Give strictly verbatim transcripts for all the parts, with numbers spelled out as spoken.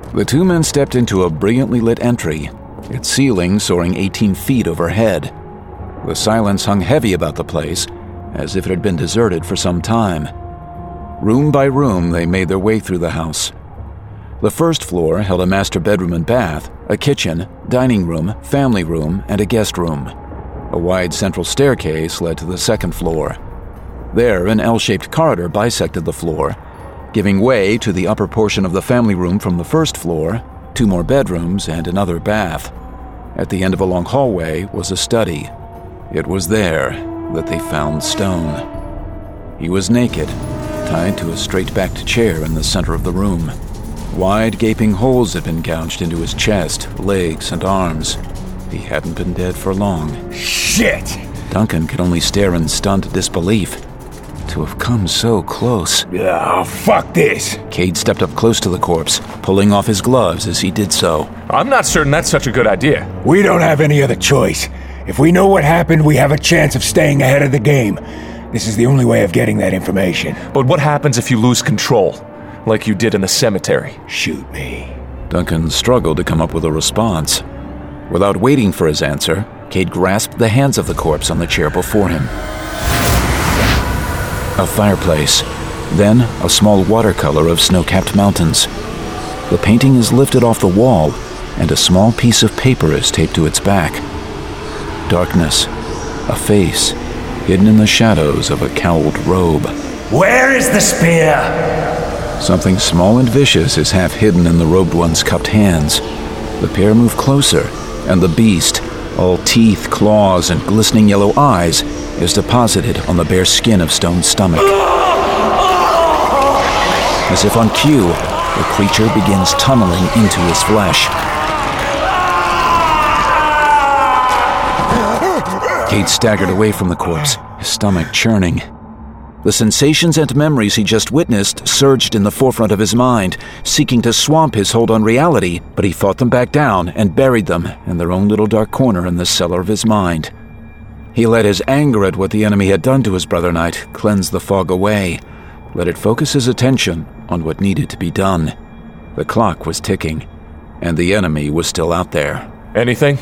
The two men stepped into a brilliantly lit entry, its ceiling soaring eighteen feet overhead. The silence hung heavy about the place, as if it had been deserted for some time. Room by room, they made their way through the house. The first floor held a master bedroom and bath, a kitchen, dining room, family room, and a guest room. A wide central staircase led to the second floor. There, an L-shaped corridor bisected the floor, giving way to the upper portion of the family room from the first floor, two more bedrooms, and another bath. At the end of a long hallway was a study. It was there that they found Stone. He was naked, tied to a straight-backed chair in the center of the room. Wide, gaping holes had been gouged into his chest, legs, and arms. He hadn't been dead for long. Shit! Duncan could only stare in stunned disbelief. To have come so close. Oh, fuck this! Cade stepped up close to the corpse, pulling off his gloves as he did so. I'm not certain that's such a good idea. We don't have any other choice. If we know what happened, we have a chance of staying ahead of the game. This is the only way of getting that information. But what happens if you lose control? Like you did in the cemetery? Shoot me. Duncan struggled to come up with a response. Without waiting for his answer, Cade grasped the hands of the corpse on the chair before him. A fireplace, then a small watercolor of snow-capped mountains. The painting is lifted off the wall, and a small piece of paper is taped to its back. Darkness, a face, hidden in the shadows of a cowled robe. Where is the spear? Something small and vicious is half hidden in the robed one's cupped hands. The pair move closer, and the beast, all teeth, claws, and glistening yellow eyes, is deposited on the bare skin of Stone's stomach. As if on cue, the creature begins tunneling into his flesh. Cade staggered away from the corpse, his stomach churning. The sensations and memories he just witnessed surged in the forefront of his mind, seeking to swamp his hold on reality, but he fought them back down and buried them in their own little dark corner in the cellar of his mind. He let his anger at what the enemy had done to his brother knight cleanse the fog away, let it focus his attention on what needed to be done. The clock was ticking, and the enemy was still out there. Anything?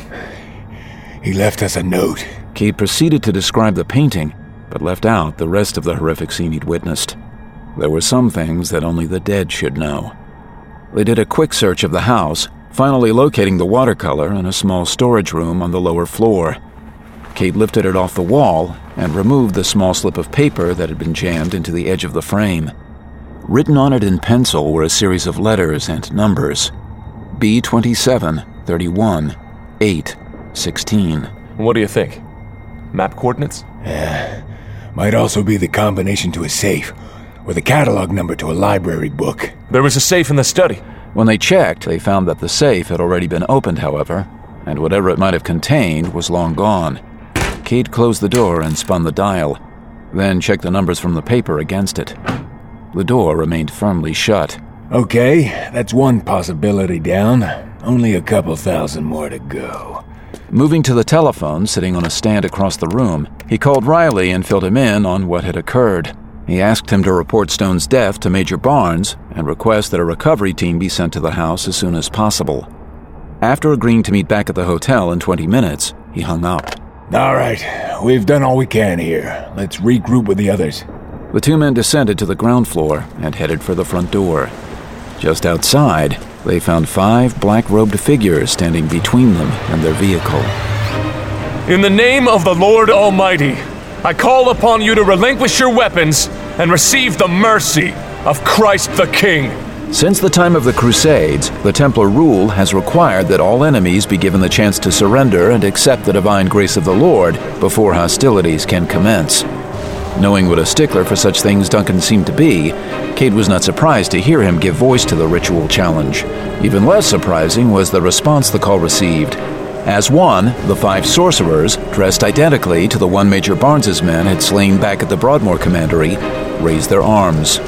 He left us a note. Cade proceeded to describe the painting, but left out the rest of the horrific scene he'd witnessed. There were some things that only the dead should know. They did a quick search of the house, finally locating the watercolor in a small storage room on the lower floor. Cade lifted it off the wall and removed the small slip of paper that had been jammed into the edge of the frame. Written on it in pencil were a series of letters and numbers. B twenty-seven, thirty-one, eight, sixteen. What do you think? Map coordinates? Yeah. Might also be the combination to a safe, or the catalog number to a library book. There was a safe in the study. When they checked, they found that the safe had already been opened, however, and whatever it might have contained was long gone. Cade closed the door and spun the dial, then checked the numbers from the paper against it. The door remained firmly shut. Okay, that's one possibility down. Only a couple thousand more to go. Moving to the telephone sitting on a stand across the room, he called Riley and filled him in on what had occurred. He asked him to report Stone's death to Major Barnes and request that a recovery team be sent to the house as soon as possible. After agreeing to meet back at the hotel in twenty minutes, he hung up. All right, we've done all we can here. Let's regroup with the others. The two men descended to the ground floor and headed for the front door. Just outside, they found five black-robed figures standing between them and their vehicle. In the name of the Lord Almighty, I call upon you to relinquish your weapons and receive the mercy of Christ the King. Since the time of the Crusades, the Templar rule has required that all enemies be given the chance to surrender and accept the divine grace of the Lord before hostilities can commence. Knowing what a stickler for such things Duncan seemed to be, Cade was not surprised to hear him give voice to the ritual challenge. Even less surprising was the response the call received. As one, the five sorcerers, dressed identically to the one Major Barnes's men had slain back at the Broadmoor Commandery, raised their arms.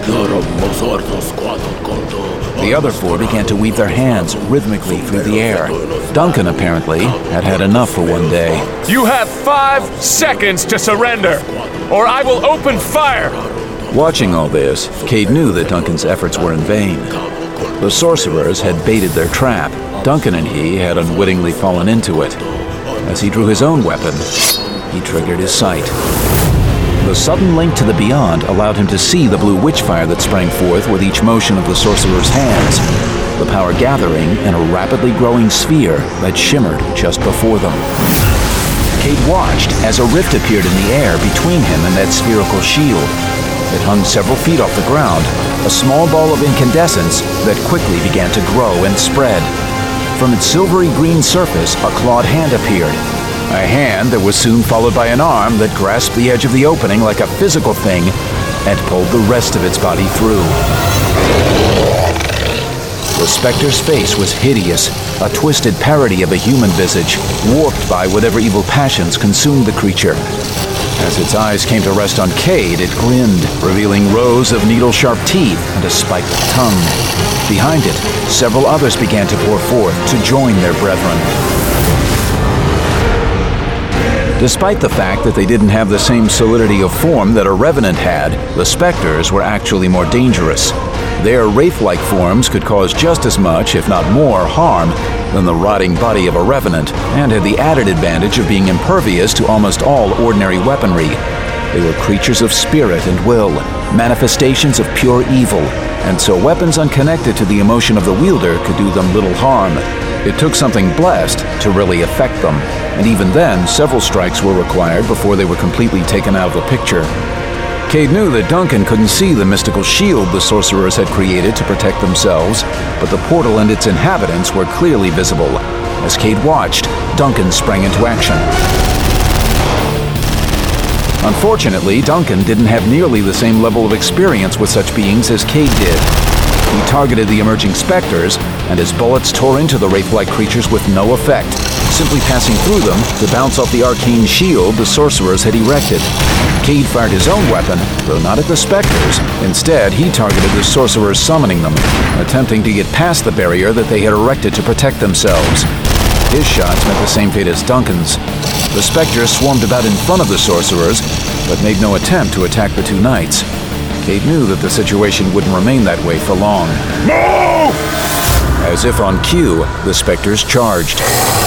The other four began to weave their hands rhythmically through the air. Duncan, apparently, had had enough for one day. You have five seconds to surrender, or I will open fire! Watching all this, Cade knew that Duncan's efforts were in vain. The sorcerers had baited their trap. Duncan and he had unwittingly fallen into it. As he drew his own weapon, he triggered his sight. The sudden link to the beyond allowed him to see the blue witchfire that sprang forth with each motion of the sorcerer's hands, the power gathering in a rapidly growing sphere that shimmered just before them. Cade watched as a rift appeared in the air between him and that spherical shield. It hung several feet off the ground, a small ball of incandescence that quickly began to grow and spread. From its silvery green surface, a clawed hand appeared. A hand that was soon followed by an arm that grasped the edge of the opening like a physical thing and pulled the rest of its body through. The specter's face was hideous, a twisted parody of a human visage, warped by whatever evil passions consumed the creature. As its eyes came to rest on Cade, it grinned, revealing rows of needle-sharp teeth and a spiked tongue. Behind it, several others began to pour forth to join their brethren. Despite the fact that they didn't have the same solidity of form that a revenant had, the specters were actually more dangerous. Their wraith-like forms could cause just as much, if not more, harm than the rotting body of a revenant, and had the added advantage of being impervious to almost all ordinary weaponry. They were creatures of spirit and will, manifestations of pure evil, and so weapons unconnected to the emotion of the wielder could do them little harm. It took something blessed to really affect them, and even then, several strikes were required before they were completely taken out of the picture. Cade knew that Duncan couldn't see the mystical shield the sorcerers had created to protect themselves, but the portal and its inhabitants were clearly visible. As Cade watched, Duncan sprang into action. Unfortunately, Duncan didn't have nearly the same level of experience with such beings as Cade did. He targeted the emerging specters, and his bullets tore into the wraith-like creatures with no effect, simply passing through them to bounce off the arcane shield the sorcerers had erected. Cade fired his own weapon, though not at the specters. Instead, he targeted the sorcerers summoning them, attempting to get past the barrier that they had erected to protect themselves. His shots met the same fate as Duncan's. The specters swarmed about in front of the sorcerers, but made no attempt to attack the two knights. Cade knew that the situation wouldn't remain that way for long. Move! As if on cue, the specters charged.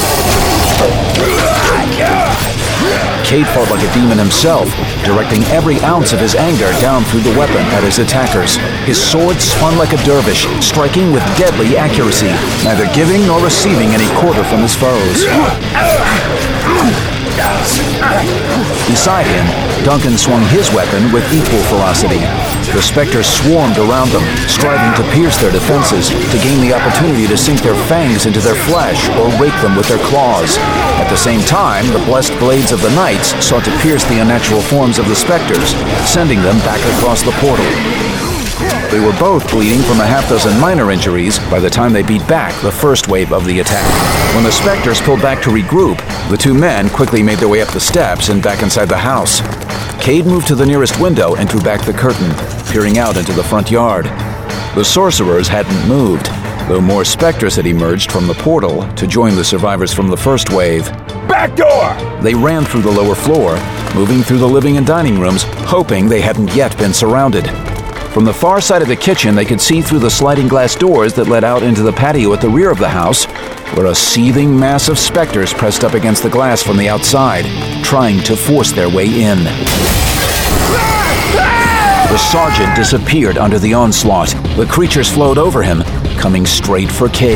Cade fought like a demon himself, directing every ounce of his anger down through the weapon at his attackers. His sword spun like a dervish, striking with deadly accuracy, neither giving nor receiving any quarter from his foes. Beside him, Duncan swung his weapon with equal ferocity. The specters swarmed around them, striving to pierce their defenses, to gain the opportunity to sink their fangs into their flesh or rake them with their claws. At the same time, the blessed blades of the knights sought to pierce the unnatural forms of the specters, sending them back across the portal. They were both bleeding from a half dozen minor injuries by the time they beat back the first wave of the attack. When the specters pulled back to regroup, the two men quickly made their way up the steps and back inside the house. Cade moved to the nearest window and drew back the curtain, peering out into the front yard. The sorcerers hadn't moved, though more specters had emerged from the portal to join the survivors from the first wave. Back door! They ran through the lower floor, moving through the living and dining rooms, hoping they hadn't yet been surrounded. From the far side of the kitchen, they could see through the sliding glass doors that led out into the patio at the rear of the house, where a seething mass of specters pressed up against the glass from the outside, trying to force their way in. The sergeant disappeared under the onslaught. The creatures flowed over him, coming straight for Cade.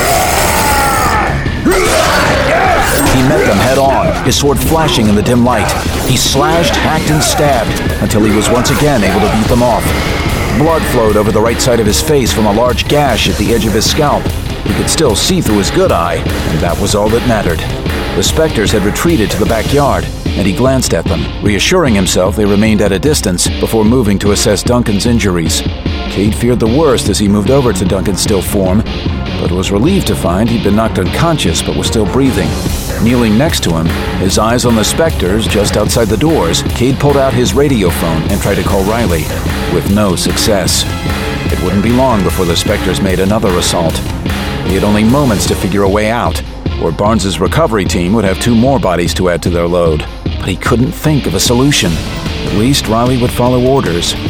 He met them head-on, his sword flashing in the dim light. He slashed, hacked, and stabbed until he was once again able to beat them off. Blood flowed over the right side of his face from a large gash at the edge of his scalp. He could still see through his good eye, and that was all that mattered. The specters had retreated to the backyard, and he glanced at them, reassuring himself they remained at a distance before moving to assess Duncan's injuries. Cade feared the worst as he moved over to Duncan's still form, but was relieved to find he'd been knocked unconscious but was still breathing. Kneeling next to him, his eyes on the specters just outside the doors, Cade pulled out his radio phone and tried to call Riley, with no success. It wouldn't be long before the specters made another assault. He had only moments to figure a way out, or Barnes's recovery team would have two more bodies to add to their load. But he couldn't think of a solution. At least Riley would follow orders.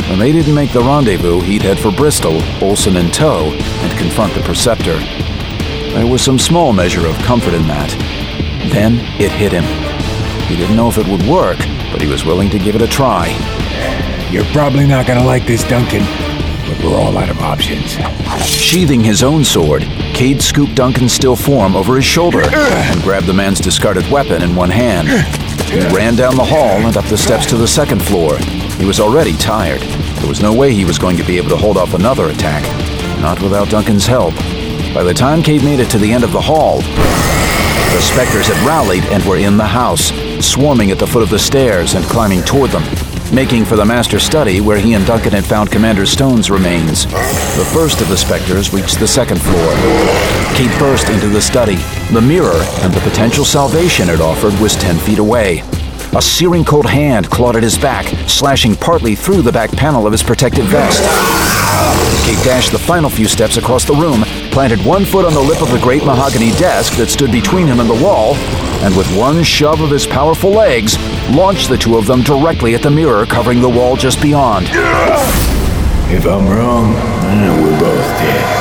When they didn't make the rendezvous, he'd head for Bristol, Olsen in tow, and confront the Preceptor. There was some small measure of comfort in that. Then it hit him. He didn't know if it would work, but he was willing to give it a try. You're probably not gonna like this, Duncan, but we're all out of options. Sheathing his own sword, Cade scooped Duncan's still form over his shoulder and grabbed the man's discarded weapon in one hand. He ran down the hall and up the steps to the second floor. He was already tired. There was no way he was going to be able to hold off another attack, not without Duncan's help. By the time Cade made it to the end of the hall, the Spectres had rallied and were in the house, swarming at the foot of the stairs and climbing toward them, making for the master study where he and Duncan had found Commander Stone's remains. The first of the Spectres reached the second floor. Cade burst into the study. The mirror and the potential salvation it offered was ten feet away. A searing cold hand clawed at his back, slashing partly through the back panel of his protective vest. Cade dashed the final few steps across the room, planted one foot on the lip of the great mahogany desk that stood between him and the wall, and with one shove of his powerful legs, launched the two of them directly at the mirror covering the wall just beyond. If I'm wrong, then we're both dead.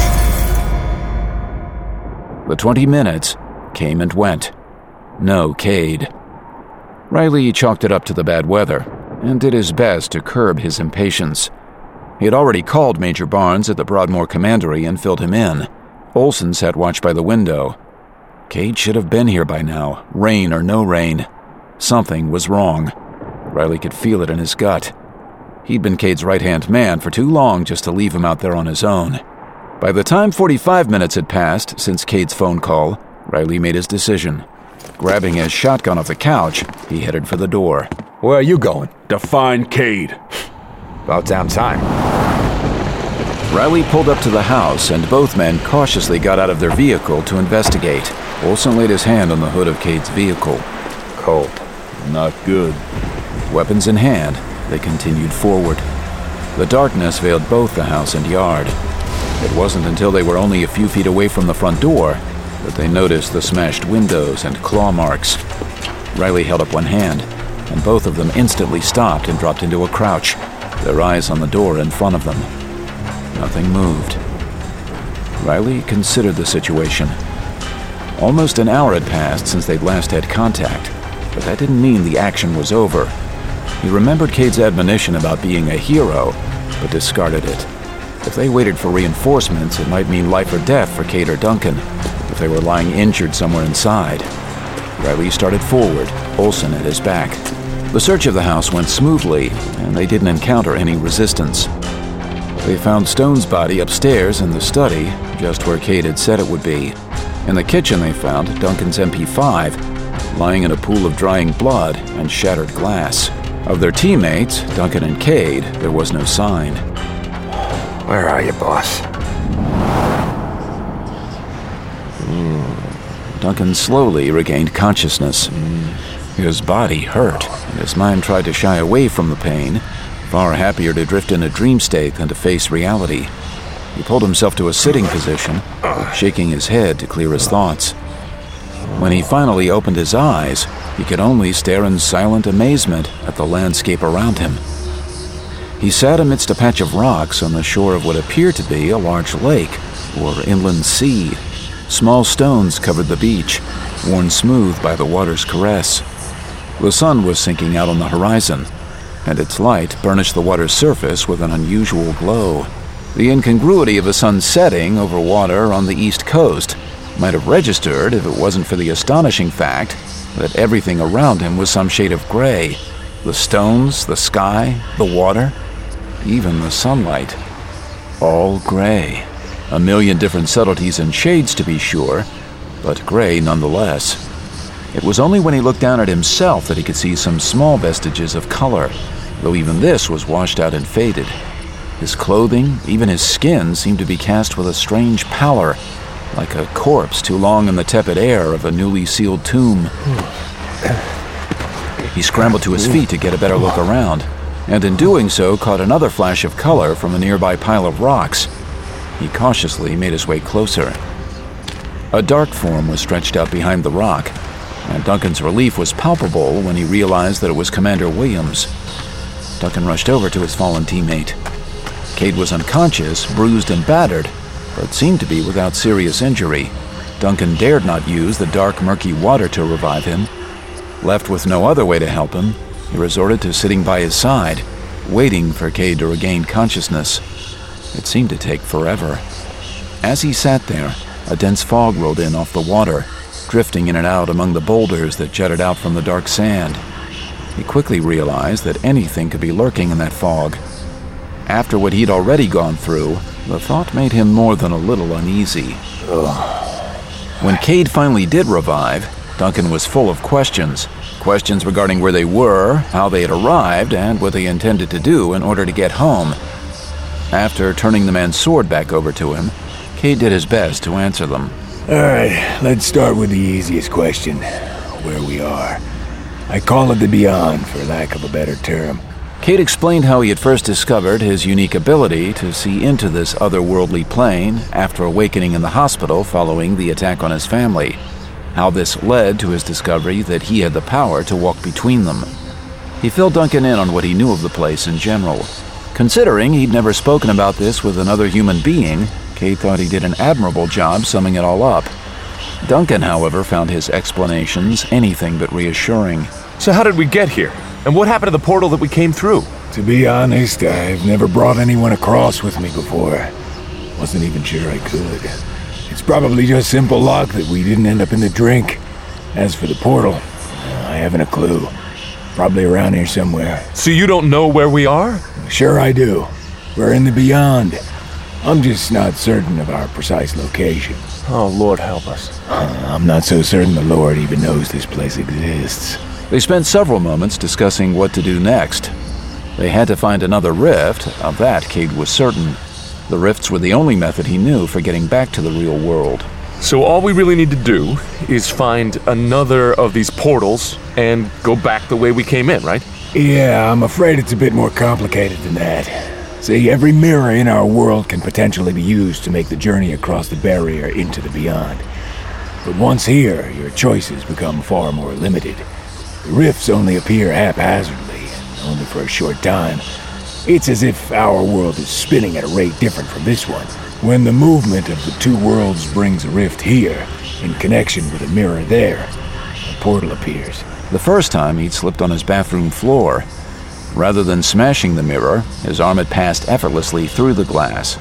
The twenty minutes came and went. No Cade. Riley chalked it up to the bad weather and did his best to curb his impatience. He had already called Major Barnes at the Broadmoor Commandery and filled him in. Olsen sat watch by the window. Cade should have been here by now, rain or no rain. Something was wrong. Riley could feel it in his gut. He'd been Cade's right-hand man for too long just to leave him out there on his own. By the time forty-five minutes had passed since Cade's phone call, Riley made his decision. Grabbing his shotgun off the couch, he headed for the door. Where are you going? To find Cade. About damn time. Riley pulled up to the house, and both men cautiously got out of their vehicle to investigate. Olsen laid his hand on the hood of Cade's vehicle. Cold. Not good. Weapons in hand, they continued forward. The darkness veiled both the house and yard. It wasn't until they were only a few feet away from the front door that they noticed the smashed windows and claw marks. Riley held up one hand, and both of them instantly stopped and dropped into a crouch, their eyes on the door in front of them. Nothing moved. Riley considered the situation. Almost an hour had passed since they'd last had contact, but that didn't mean the action was over. He remembered Cade's admonition about being a hero, but discarded it. If they waited for reinforcements, it might mean life or death for Cade or Duncan, if they were lying injured somewhere inside. Riley started forward, Olsen at his back. The search of the house went smoothly, and they didn't encounter any resistance. They found Stone's body upstairs in the study, just where Cade had said it would be. In the kitchen they found Duncan's M P five, lying in a pool of drying blood and shattered glass. Of their teammates, Duncan and Cade, there was no sign. Where are you, boss? Mm. Duncan slowly regained consciousness. Mm. His body hurt, and his mind tried to shy away from the pain, far happier to drift in a dream state than to face reality. He pulled himself to a sitting position, shaking his head to clear his thoughts. When he finally opened his eyes, he could only stare in silent amazement at the landscape around him. He sat amidst a patch of rocks on the shore of what appeared to be a large lake or inland sea. Small stones covered the beach, worn smooth by the water's caress. The sun was sinking out on the horizon, and its light burnished the water's surface with an unusual glow. The incongruity of a sun setting over water on the east coast might have registered if it wasn't for the astonishing fact that everything around him was some shade of gray. The stones, the sky, the water, even the sunlight. All gray. A million different subtleties and shades, to be sure, but gray nonetheless. It was only when he looked down at himself that he could see some small vestiges of color, though even this was washed out and faded. His clothing, even his skin, seemed to be cast with a strange pallor, like a corpse too long in the tepid air of a newly sealed tomb. He scrambled to his feet to get a better look around, and in doing so caught another flash of color from a nearby pile of rocks. He cautiously made his way closer. A dark form was stretched out behind the rock, and Duncan's relief was palpable when he realized that it was Commander Williams. Duncan rushed over to his fallen teammate. Cade was unconscious, bruised and battered, but seemed to be without serious injury. Duncan dared not use the dark, murky water to revive him. Left with no other way to help him, he resorted to sitting by his side, waiting for Cade to regain consciousness. It seemed to take forever. As he sat there, a dense fog rolled in off the water, drifting in and out among the boulders that jutted out from the dark sand. He quickly realized that anything could be lurking in that fog. After what he'd already gone through, the thought made him more than a little uneasy. Ugh. When Cade finally did revive, Duncan was full of questions. Questions regarding where they were, how they had arrived, and what they intended to do in order to get home. After turning the man's sword back over to him, Cade did his best to answer them. All right, let's start with the easiest question. Where we are. I call it the Beyond, for lack of a better term. Cade explained how he had first discovered his unique ability to see into this otherworldly plane after awakening in the hospital following the attack on his family. How this led to his discovery that he had the power to walk between them. He filled Duncan in on what he knew of the place in general. Considering he'd never spoken about this with another human being, Cade thought he did an admirable job summing it all up. Duncan, however, found his explanations anything but reassuring. So how did we get here? And what happened to the portal that we came through? To be honest, I've never brought anyone across with me before. Wasn't even sure I could. It's probably just simple luck that we didn't end up in the drink. As for the portal, I haven't a clue. Probably around here somewhere. So you don't know where we are? Sure I do. We're in the Beyond. I'm just not certain of our precise location. Oh, Lord help us. Uh, I'm not so certain the Lord even knows this place exists. They spent several moments discussing what to do next. They had to find another rift, of that Cade was certain. The rifts were the only method he knew for getting back to the real world. So all we really need to do is find another of these portals and go back the way we came in, right? Yeah, I'm afraid it's a bit more complicated than that. See, every mirror in our world can potentially be used to make the journey across the barrier into the Beyond. But once here, your choices become far more limited. The rifts only appear haphazardly, and only for a short time. It's as if our world is spinning at a rate different from this one. When the movement of the two worlds brings a rift here, in connection with a mirror there, a portal appears. The first time, he'd slipped on his bathroom floor. Rather than smashing the mirror, his arm had passed effortlessly through the glass.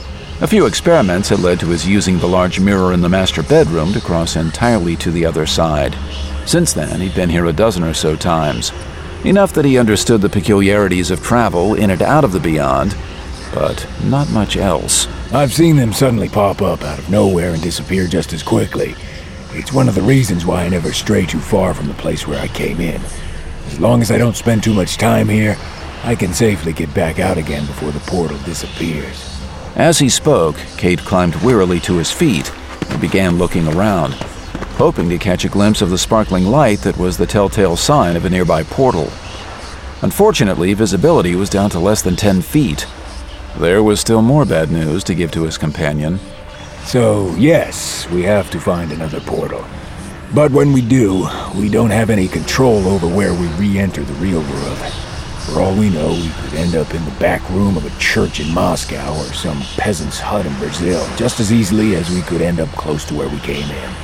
A few experiments had led to his using the large mirror in the master bedroom to cross entirely to the other side. Since then, he'd been here a dozen or so times. Enough that he understood the peculiarities of travel in and out of the Beyond, but not much else. I've seen them suddenly pop up out of nowhere and disappear just as quickly. It's one of the reasons why I never stray too far from the place where I came in. As long as I don't spend too much time here, I can safely get back out again before the portal disappears. As he spoke, Cade climbed wearily to his feet and began looking around, hoping to catch a glimpse of the sparkling light that was the telltale sign of a nearby portal. Unfortunately, visibility was down to less than ten feet. There was still more bad news to give to his companion. So, yes, we have to find another portal. But when we do, we don't have any control over where we re-enter the real world. For all we know, we could end up in the back room of a church in Moscow or some peasant's hut in Brazil, just as easily as we could end up close to where we came in.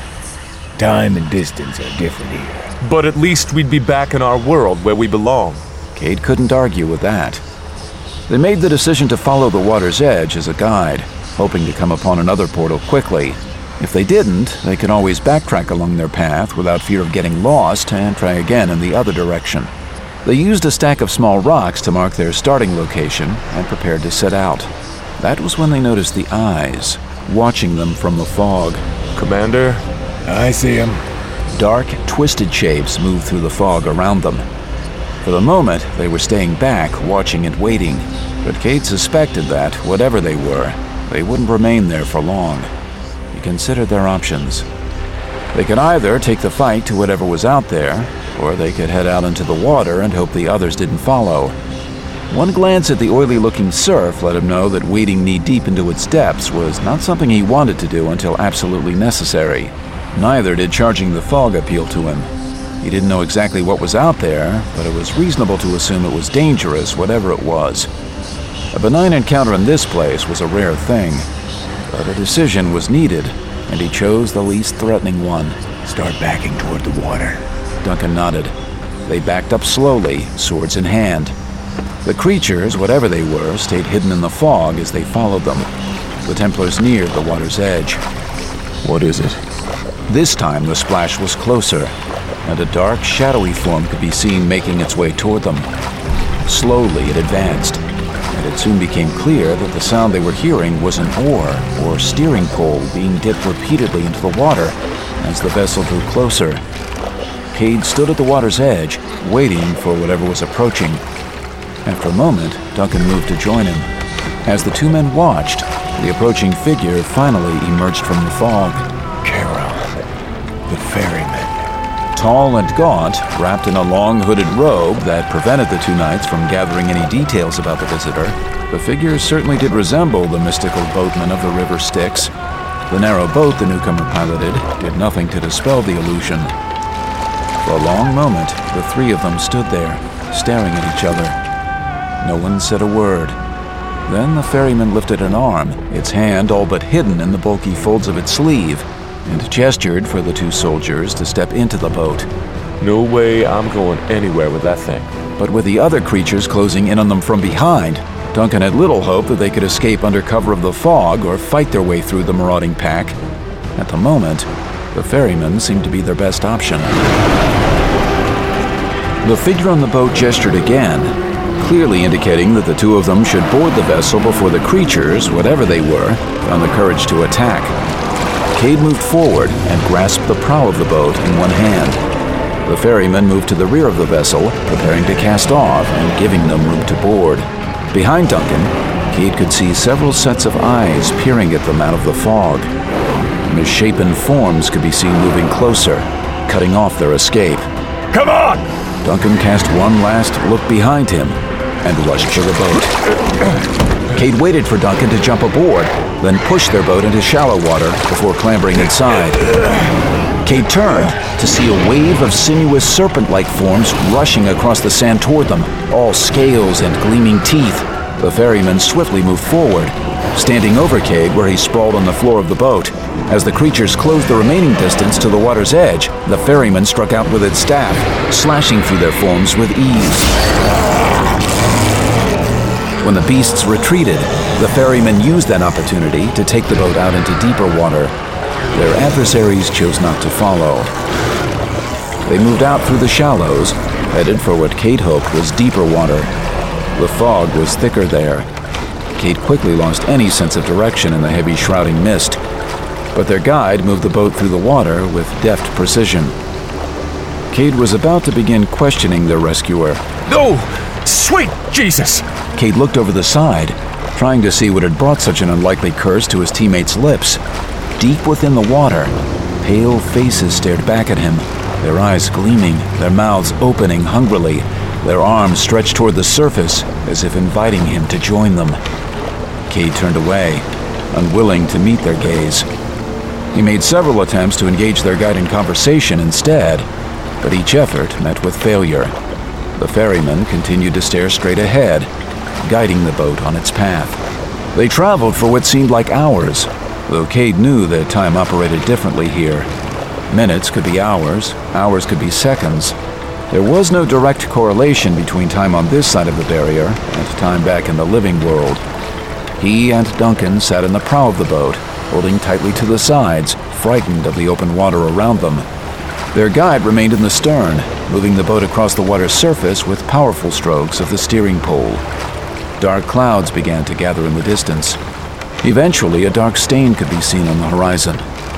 Time and distance are different here. But at least we'd be back in our world where we belong. Cade couldn't argue with that. They made the decision to follow the water's edge as a guide, hoping to come upon another portal quickly. If they didn't, they could always backtrack along their path without fear of getting lost and try again in the other direction. They used a stack of small rocks to mark their starting location and prepared to set out. That was when they noticed the eyes, watching them from the fog. Commander? I see him. Dark, twisted shapes moved through the fog around them. For the moment, they were staying back, watching and waiting, but Cade suspected that, whatever they were, they wouldn't remain there for long. He considered their options. They could either take the fight to whatever was out there, or they could head out into the water and hope the others didn't follow. One glance at the oily-looking surf let him know that wading knee-deep into its depths was not something he wanted to do until absolutely necessary. Neither did charging the fog appeal to him. He didn't know exactly what was out there, but it was reasonable to assume it was dangerous, whatever it was. A benign encounter in this place was a rare thing, but a decision was needed, and he chose the least threatening one. Start backing toward the water. Duncan nodded. They backed up slowly, swords in hand. The creatures, whatever they were, stayed hidden in the fog as they followed them. The Templars neared the water's edge. What is it? This time the splash was closer, and a dark, shadowy form could be seen making its way toward them. Slowly it advanced, and it soon became clear that the sound they were hearing was an oar or steering pole being dipped repeatedly into the water as the vessel drew closer. Cade stood at the water's edge, waiting for whatever was approaching. After a moment, Duncan moved to join him. As the two men watched, the approaching figure finally emerged from the fog. Charon, the ferryman. Tall and gaunt, wrapped in a long hooded robe that prevented the two knights from gathering any details about the visitor, the figure certainly did resemble the mystical boatman of the River Styx. The narrow boat the newcomer piloted did nothing to dispel the illusion. For a long moment, the three of them stood there, staring at each other. No one said a word. Then the ferryman lifted an arm, its hand all but hidden in the bulky folds of its sleeve, and gestured for the two soldiers to step into the boat. No way I'm going anywhere with that thing. But with the other creatures closing in on them from behind, Duncan had little hope that they could escape under cover of the fog or fight their way through the marauding pack. At the moment, the ferryman seemed to be their best option. The figure on the boat gestured again, clearly indicating that the two of them should board the vessel before the creatures, whatever they were, found the courage to attack. Cade moved forward and grasped the prow of the boat in one hand. The ferryman moved to the rear of the vessel, preparing to cast off and giving them room to board. Behind Duncan, Cade could see several sets of eyes peering at them out of the fog. Misshapen forms could be seen moving closer, cutting off their escape. Come on! Duncan cast one last look behind him and rushed for the boat. Cade waited for Duncan to jump aboard, then pushed their boat into shallow water before clambering inside. Cade turned to see a wave of sinuous serpent-like forms rushing across the sand toward them, all scales and gleaming teeth. The ferryman swiftly moved forward, standing over Cade where he sprawled on the floor of the boat. As the creatures closed the remaining distance to the water's edge, the ferryman struck out with its staff, slashing through their forms with ease. When the beasts retreated, the ferryman used that opportunity to take the boat out into deeper water. Their adversaries chose not to follow. They moved out through the shallows, headed for what Cade hoped was deeper water. The fog was thicker there. Cade quickly lost any sense of direction in the heavy shrouding mist, but their guide moved the boat through the water with deft precision. Cade was about to begin questioning their rescuer. No! Sweet Jesus! Cade looked over the side, trying to see what had brought such an unlikely curse to his teammates' lips. Deep within the water, pale faces stared back at him, their eyes gleaming, their mouths opening hungrily, their arms stretched toward the surface as if inviting him to join them. Cade turned away, unwilling to meet their gaze. He made several attempts to engage their guide in conversation instead, but each effort met with failure. The ferryman continued to stare straight ahead, guiding the boat on its path. They traveled for what seemed like hours, though Cade knew that time operated differently here. Minutes could be hours, hours could be seconds. There was no direct correlation between time on this side of the barrier and time back in the living world. He and Duncan sat in the prow of the boat, holding tightly to the sides, frightened of the open water around them. Their guide remained in the stern, moving the boat across the water's surface with powerful strokes of the steering pole. Dark clouds began to gather in the distance. Eventually, a dark stain could be seen on the horizon.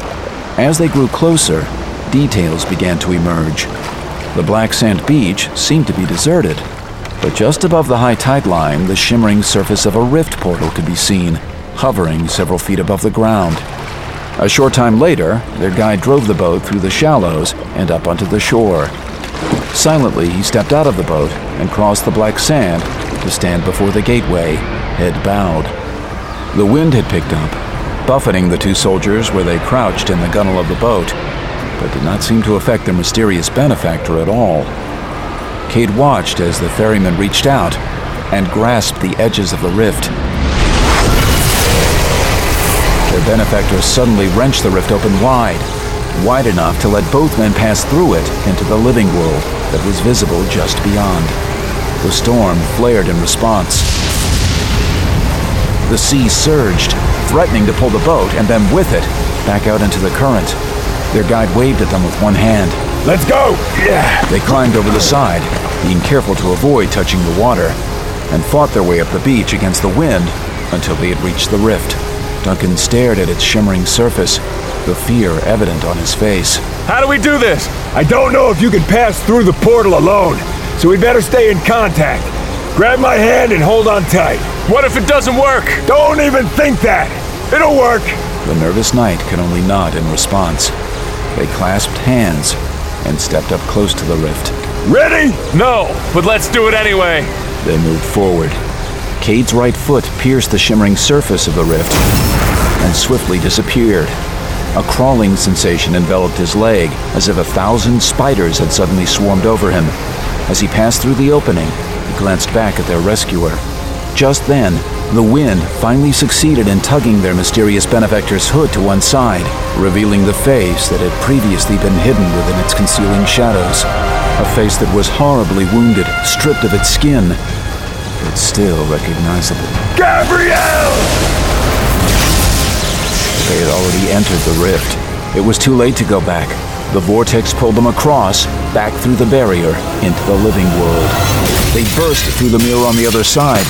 As they grew closer, details began to emerge. The black sand beach seemed to be deserted, but just above the high tide line, the shimmering surface of a rift portal could be seen, hovering several feet above the ground. A short time later, their guide drove the boat through the shallows and up onto the shore. Silently, he stepped out of the boat and crossed the black sand to stand before the gateway, head bowed. The wind had picked up, buffeting the two soldiers where they crouched in the gunwale of the boat. but did not seem to affect their mysterious benefactor at all. Cade watched as the ferryman reached out and grasped the edges of the rift. Their benefactor suddenly wrenched the rift open wide, wide enough to let both men pass through it into the living world that was visible just beyond. The storm flared in response. The sea surged, threatening to pull the boat and then with it back out into the current. Their guide waved at them with one hand. Let's go! Yeah. They climbed over the side, being careful to avoid touching the water, and fought their way up the beach against the wind until they had reached the rift. Duncan stared at its shimmering surface, the fear evident on his face. How do we do this? I don't know if you can pass through the portal alone, so we better stay in contact. Grab my hand and hold on tight. What if it doesn't work? Don't even think that! It'll work! The nervous knight could only nod in response. They clasped hands and stepped up close to the rift. Ready? No, but let's do it anyway. They moved forward. Cade's right foot pierced the shimmering surface of the rift and swiftly disappeared. A crawling sensation enveloped his leg, as if a thousand spiders had suddenly swarmed over him. As he passed through the opening, he glanced back at their rescuer. Just then, the wind finally succeeded in tugging their mysterious benefactor's hood to one side, revealing the face that had previously been hidden within its concealing shadows. A face that was horribly wounded, stripped of its skin, but still recognizable. Gabrielle! They had already entered the rift. It was too late to go back. The vortex pulled them across, back through the barrier, into the living world. They burst through the mirror on the other side.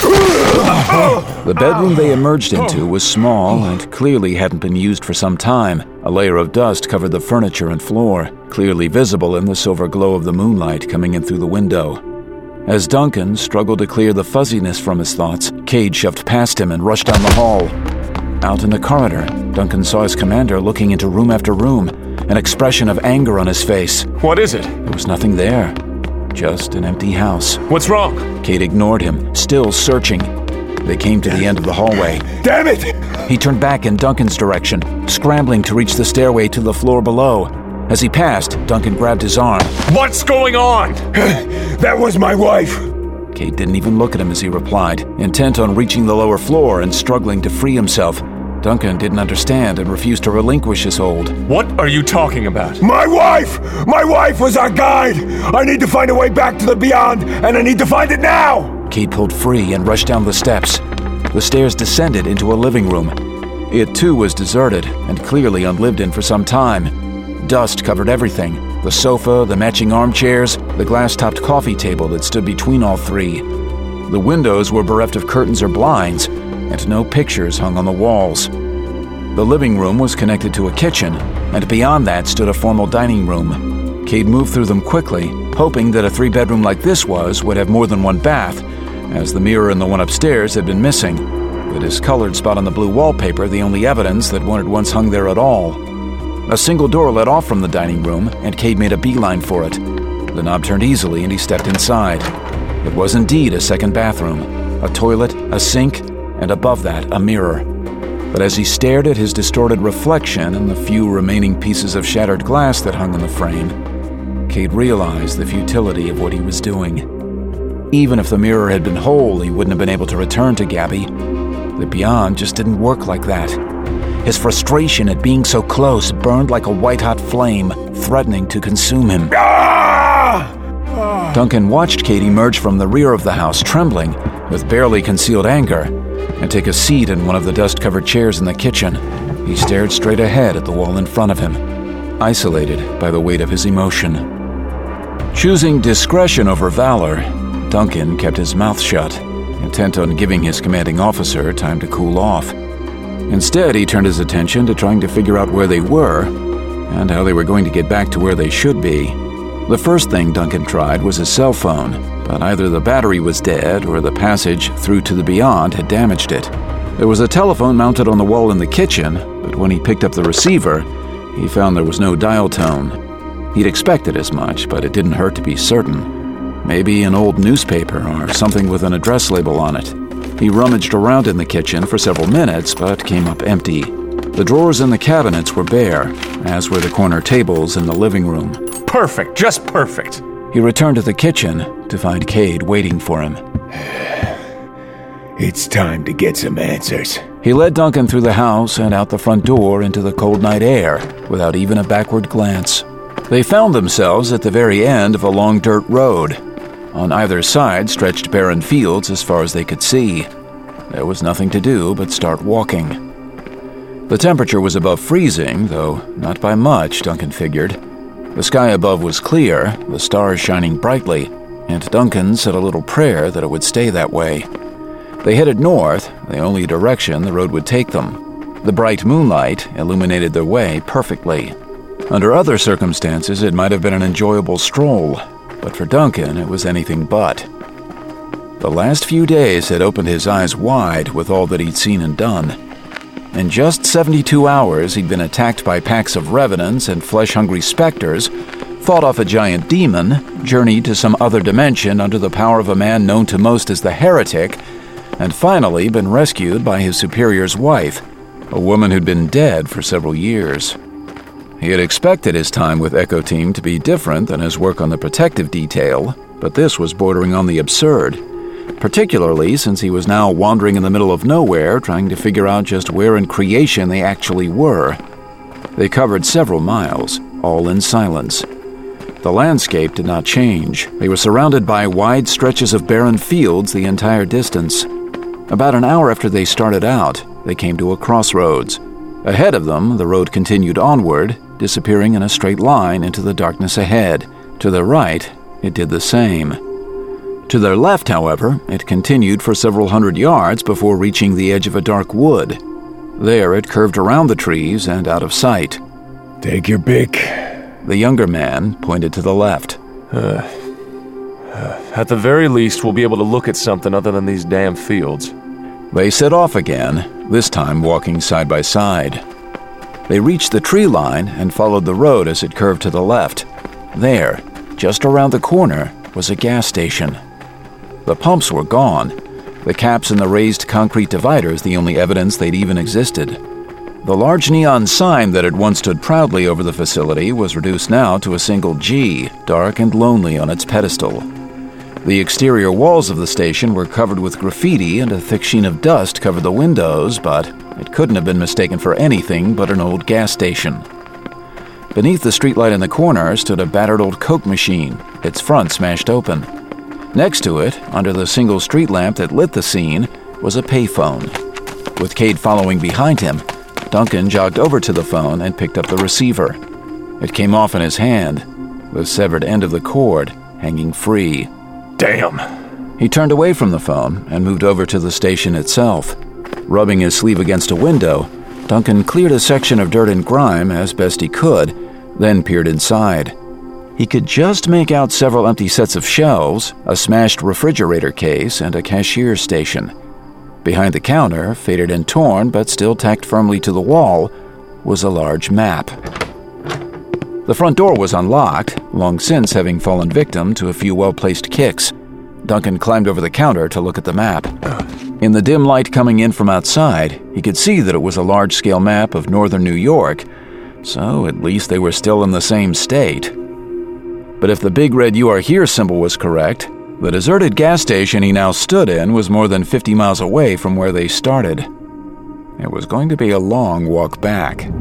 The bedroom they emerged into was small and clearly hadn't been used for some time. A layer of dust covered the furniture and floor, clearly visible in the silver glow of the moonlight coming in through the window. As Duncan struggled to clear the fuzziness from his thoughts, Cade shoved past him and rushed down the hall. Out in the corridor, Duncan saw his commander looking into room after room, an expression of anger on his face. What is it? There was nothing there. Just an empty house. What's wrong? Cade ignored him, still searching. They came to the end of the hallway. Damn it! He turned back in Duncan's direction, scrambling to reach the stairway to the floor below. As he passed, Duncan grabbed his arm. What's going on? That was my wife! Cade didn't even look at him as he replied, intent on reaching the lower floor and struggling to free himself. Duncan didn't understand and refused to relinquish his hold. What are you talking about? My wife! My wife was our guide! I need to find a way back to the beyond, and I need to find it now! Cade pulled free and rushed down the steps. The stairs descended into a living room. It too was deserted and clearly unlived in for some time. Dust covered everything: the sofa, the matching armchairs, the glass-topped coffee table that stood between all three. The windows were bereft of curtains or blinds, and no pictures hung on the walls. The living room was connected to a kitchen, and beyond that stood a formal dining room. Cade moved through them quickly, hoping that a three-bedroom like this was would have more than one bath, as the mirror in the one upstairs had been missing, the discolored spot on the blue wallpaper the only evidence that one had once hung there at all. A single door led off from the dining room, and Cade made a beeline for it. The knob turned easily, and he stepped inside. It was indeed a second bathroom, a toilet, a sink, and above that, a mirror. But as he stared at his distorted reflection and the few remaining pieces of shattered glass that hung in the frame, Cade realized the futility of what he was doing. Even if the mirror had been whole, he wouldn't have been able to return to Gabby. The beyond just didn't work like that. His frustration at being so close burned like a white-hot flame, threatening to consume him. Ah! Duncan watched Cade emerge from the rear of the house, trembling, with barely concealed anger, and take a seat in one of the dust-covered chairs in the kitchen. He stared straight ahead at the wall in front of him, isolated by the weight of his emotion. Choosing discretion over valor, Duncan kept his mouth shut, intent on giving his commanding officer time to cool off. Instead, he turned his attention to trying to figure out where they were and how they were going to get back to where they should be. The first thing Duncan tried was his cell phone, but either the battery was dead or the passage through to the beyond had damaged it. There was a telephone mounted on the wall in the kitchen, but when he picked up the receiver, he found there was no dial tone. He'd expected as much, but it didn't hurt to be certain. Maybe an old newspaper or something with an address label on it. He rummaged around in the kitchen for several minutes, but came up empty. The drawers in the cabinets were bare, as were the corner tables in the living room. Perfect, just perfect. He returned to the kitchen to find Cade waiting for him. It's time to get some answers. He led Duncan through the house and out the front door into the cold night air, without even a backward glance. They found themselves at the very end of a long dirt road. On either side stretched barren fields as far as they could see. There was nothing to do but start walking. The temperature was above freezing, though not by much, Duncan figured. The sky above was clear, the stars shining brightly, and Duncan said a little prayer that it would stay that way. They headed north, the only direction the road would take them. The bright moonlight illuminated their way perfectly. Under other circumstances, it might have been an enjoyable stroll, but for Duncan, it was anything but. The last few days had opened his eyes wide with all that he'd seen and done. In just seventy-two hours, he'd been attacked by packs of revenants and flesh-hungry specters, fought off a giant demon, journeyed to some other dimension under the power of a man known to most as the Heretic, and finally been rescued by his superior's wife, a woman who'd been dead for several years. He had expected his time with Echo Team to be different than his work on the protective detail, but this was bordering on the absurd, particularly since he was now wandering in the middle of nowhere trying to figure out just where in creation they actually were. They covered several miles, all in silence. The landscape did not change. They were surrounded by wide stretches of barren fields the entire distance. About an hour after they started out, they came to a crossroads. Ahead of them, the road continued onward, disappearing in a straight line into the darkness ahead. To their right, it did the same. To their left, however, it continued for several hundred yards before reaching the edge of a dark wood. There, it curved around the trees and out of sight. Take your pick. The younger man pointed to the left. Uh, uh, at the very least, we'll be able to look at something other than these damn fields. They set off again, this time walking side by side. They reached the tree line and followed the road as it curved to the left. There, just around the corner, was a gas station. The pumps were gone, the caps and the raised concrete dividers the only evidence they'd even existed. The large neon sign that had once stood proudly over the facility was reduced now to a single G, dark and lonely on its pedestal. The exterior walls of the station were covered with graffiti and a thick sheen of dust covered the windows, but it couldn't have been mistaken for anything but an old gas station. Beneath the streetlight in the corner stood a battered old Coke machine, its front smashed open. Next to it, under the single street lamp that lit the scene, was a payphone. With Cade following behind him, Duncan jogged over to the phone and picked up the receiver. It came off in his hand, the severed end of the cord hanging free. Damn. He turned away from the phone and moved over to the station itself. Rubbing his sleeve against a window, Duncan cleared a section of dirt and grime as best he could, then peered inside. He could just make out several empty sets of shelves, a smashed refrigerator case, and a cashier station. Behind the counter, faded and torn but still tacked firmly to the wall, was a large map. The front door was unlocked, long since having fallen victim to a few well-placed kicks. Duncan climbed over the counter to look at the map. In the dim light coming in from outside, he could see that it was a large-scale map of northern New York, so at least they were still in the same state. But if the big red "You Are Here" symbol was correct, the deserted gas station he now stood in was more than fifty miles away from where they started. It was going to be a long walk back.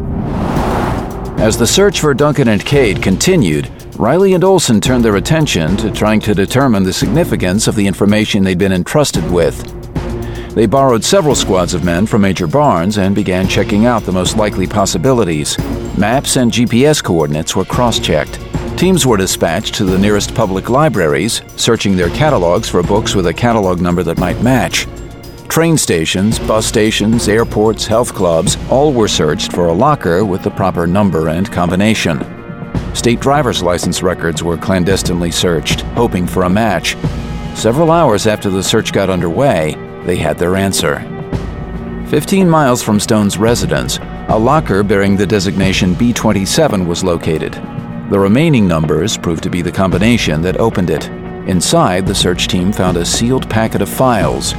As the search for Duncan and Cade continued, Riley and Olsen turned their attention to trying to determine the significance of the information they'd been entrusted with. They borrowed several squads of men from Major Barnes and began checking out the most likely possibilities. Maps and G P S coordinates were cross-checked. Teams were dispatched to the nearest public libraries, searching their catalogs for books with a catalog number that might match. Train stations, bus stations, airports, health clubs, all were searched for a locker with the proper number and combination. State driver's license records were clandestinely searched, hoping for a match. Several hours after the search got underway, they had their answer. Fifteen miles from Stone's residence, a locker bearing the designation B twenty-seven was located. The remaining numbers proved to be the combination that opened it. Inside, the search team found a sealed packet of files.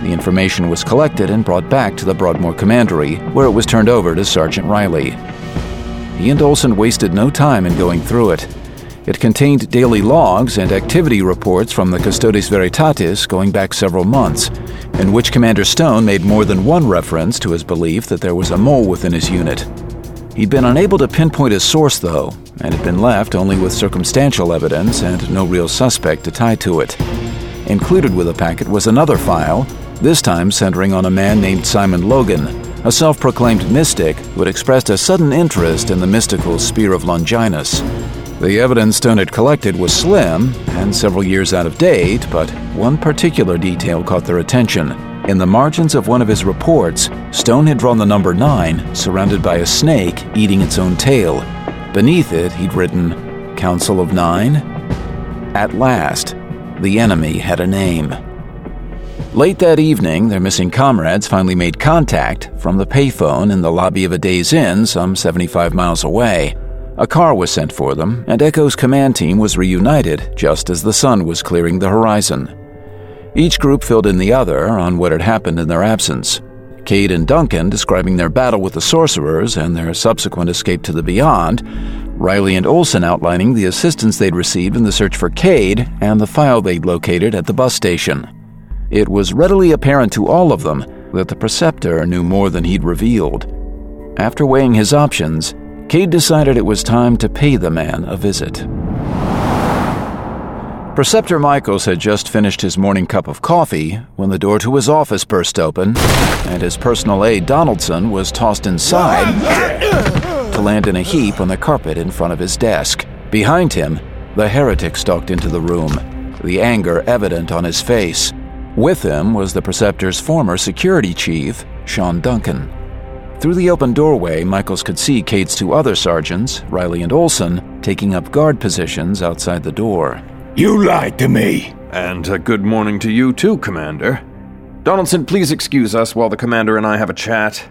the information was collected and brought back to the Broadmoor Commandery, where it was turned over to Sergeant Riley. He and Olson wasted no time in going through it. It contained daily logs and activity reports from the Custodes Veritatis going back several months, in which Commander Stone made more than one reference to his belief that there was a mole within his unit. He'd been unable to pinpoint his source, though, and had been left only with circumstantial evidence and no real suspect to tie to it. Included with the packet was another file, this time centering on a man named Simon Logan, a self-proclaimed mystic who had expressed a sudden interest in the mystical Spear of Longinus. The evidence Stone had collected was slim and several years out of date, but one particular detail caught their attention. In the margins of one of his reports, Stone had drawn the number nine, surrounded by a snake eating its own tail. Beneath it, he'd written, Council of Nine? At last, the enemy had a name. Late that evening, their missing comrades finally made contact from the payphone in the lobby of a Days Inn some seventy-five miles away. A car was sent for them, and Echo's command team was reunited just as the sun was clearing the horizon. Each group filled in the other on what had happened in their absence. Cade and Duncan describing their battle with the sorcerers and their subsequent escape to the Beyond, Riley and Olson outlining the assistance they'd received in the search for Cade and the file they'd located at the bus station. It was readily apparent to all of them that the Preceptor knew more than he'd revealed. After weighing his options, Cade decided it was time to pay the man a visit. Preceptor Michaels had just finished his morning cup of coffee when the door to his office burst open, and his personal aide Donaldson was tossed inside to land in a heap on the carpet in front of his desk. Behind him, the heretic stalked into the room, the anger evident on his face. With him was the Preceptor's former security chief, Sean Duncan. Through the open doorway, Michaels could see Cade's two other sergeants, Riley and Olson, taking up guard positions outside the door. You lied to me. And a good morning to you too, Commander. Donaldson, please excuse us while the Commander and I have a chat.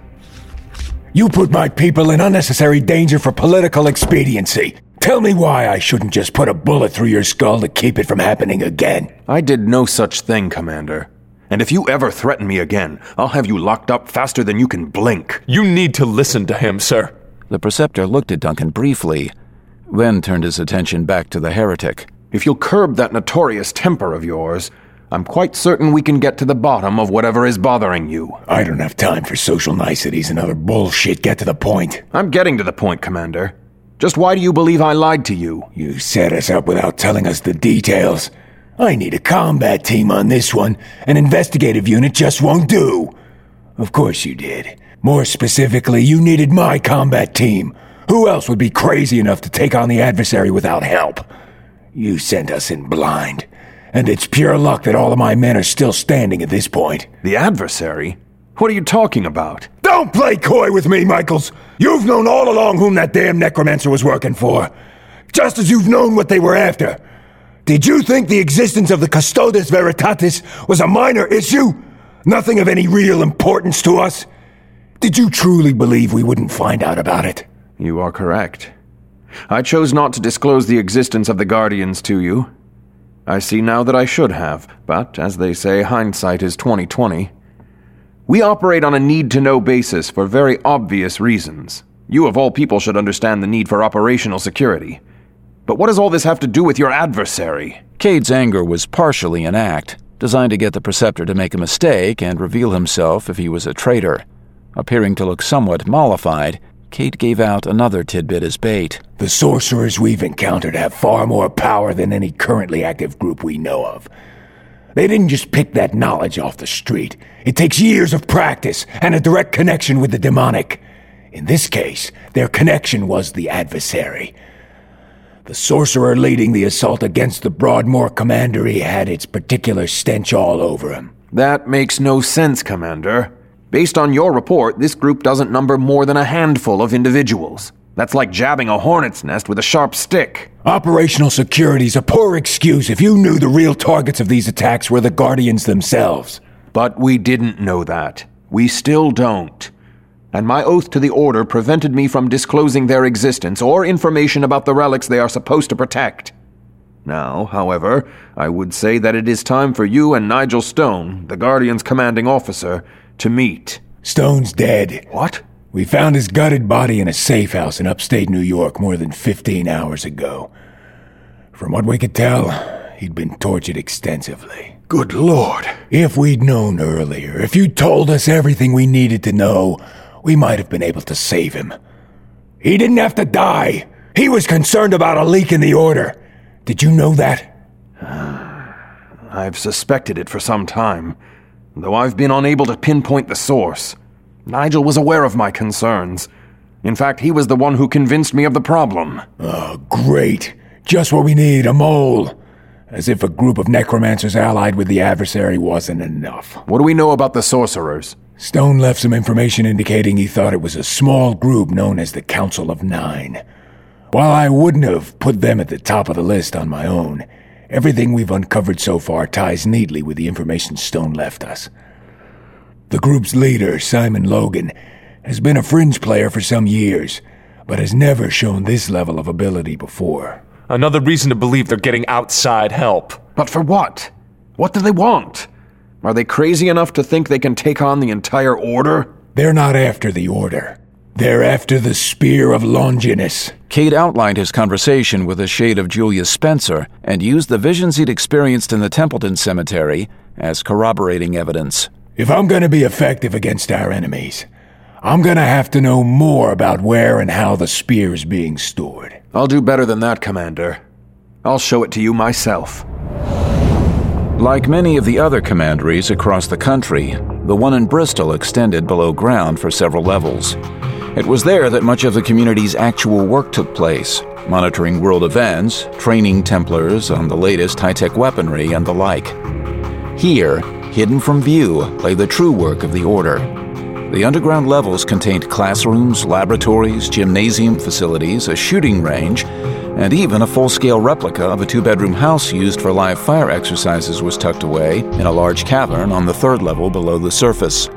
You put my people in unnecessary danger for political expediency. Tell me why I shouldn't just put a bullet through your skull to keep it from happening again. I did no such thing, Commander. And if you ever threaten me again, I'll have you locked up faster than you can blink. You need to listen to him, sir. The Preceptor looked at Duncan briefly, then turned his attention back to the heretic. If you'll curb that notorious temper of yours, I'm quite certain we can get to the bottom of whatever is bothering you. I don't have time for social niceties and other bullshit. Get to the point. I'm getting to the point, Commander. Just why do you believe I lied to you? You set us up without telling us the details. I need a combat team on this one. An investigative unit just won't do. Of course you did. More specifically, you needed my combat team. Who else would be crazy enough to take on the adversary without help? You sent us in blind. And it's pure luck that all of my men are still standing at this point. The adversary? What are you talking about? Don't play coy with me, Michaels. You've known all along whom that damn necromancer was working for. Just as you've known what they were after. Did you think the existence of the Custodes Veritatis was a minor issue? Nothing of any real importance to us? Did you truly believe we wouldn't find out about it? You are correct. I chose not to disclose the existence of the Guardians to you. I see now that I should have, but as they say, hindsight is twenty twenty. We operate on a need-to-know basis for very obvious reasons. You of all people should understand the need for operational security. But what does all this have to do with your adversary? Cade's anger was partially an act, designed to get the Preceptor to make a mistake and reveal himself if he was a traitor. Appearing to look somewhat mollified, Cade gave out another tidbit as bait. The sorcerers we've encountered have far more power than any currently active group we know of. They didn't just pick that knowledge off the street. It takes years of practice and a direct connection with the demonic. In this case, their connection was the adversary. The sorcerer leading the assault against the Broadmoor Commandery had its particular stench all over him. That makes no sense, Commander. Based on your report, this group doesn't number more than a handful of individuals. That's like jabbing a hornet's nest with a sharp stick. Operational security's a poor excuse if you knew the real targets of these attacks were the Guardians themselves. But we didn't know that. We still don't. And my oath to the Order prevented me from disclosing their existence or information about the relics they are supposed to protect. Now, however, I would say that it is time for you and Nigel Stone, the Guardian's commanding officer, to meet. Stone's dead. What? We found his gutted body in a safe house in upstate New York more than fifteen hours ago. From what we could tell, he'd been tortured extensively. Good Lord. If we'd known earlier, if you'd told us everything we needed to know, we might have been able to save him. He didn't have to die. He was concerned about a leak in the Order. Did you know that? I've suspected it for some time, though I've been unable to pinpoint the source. Nigel was aware of my concerns. In fact, he was the one who convinced me of the problem. Oh, great. Just what we need, a mole. As if a group of necromancers allied with the adversary wasn't enough. What do we know about the sorcerers? Stone left some information indicating he thought it was a small group known as the Council of Nine. While I wouldn't have put them at the top of the list on my own, everything we've uncovered so far ties neatly with the information Stone left us. The group's leader, Simon Logan, has been a fringe player for some years, but has never shown this level of ability before. Another reason to believe they're getting outside help. But for what? What do they want? Are they crazy enough to think they can take on the entire Order? They're not after the Order. They're after the Spear of Longinus. Cade outlined his conversation with a shade of Julius Spencer and used the visions he'd experienced in the Templeton Cemetery as corroborating evidence. If I'm gonna be effective against our enemies, I'm gonna have to know more about where and how the spear is being stored. I'll do better than that, Commander. I'll show it to you myself. Like many of the other commanderies across the country, the one in Bristol extended below ground for several levels. It was there that much of the community's actual work took place, monitoring world events, training Templars on the latest high-tech weaponry, and the like. Here, hidden from view, lay the true work of the Order. The underground levels contained classrooms, laboratories, gymnasium facilities, a shooting range, and even a full-scale replica of a two-bedroom house used for live fire exercises was tucked away in a large cavern on the third level below the surface.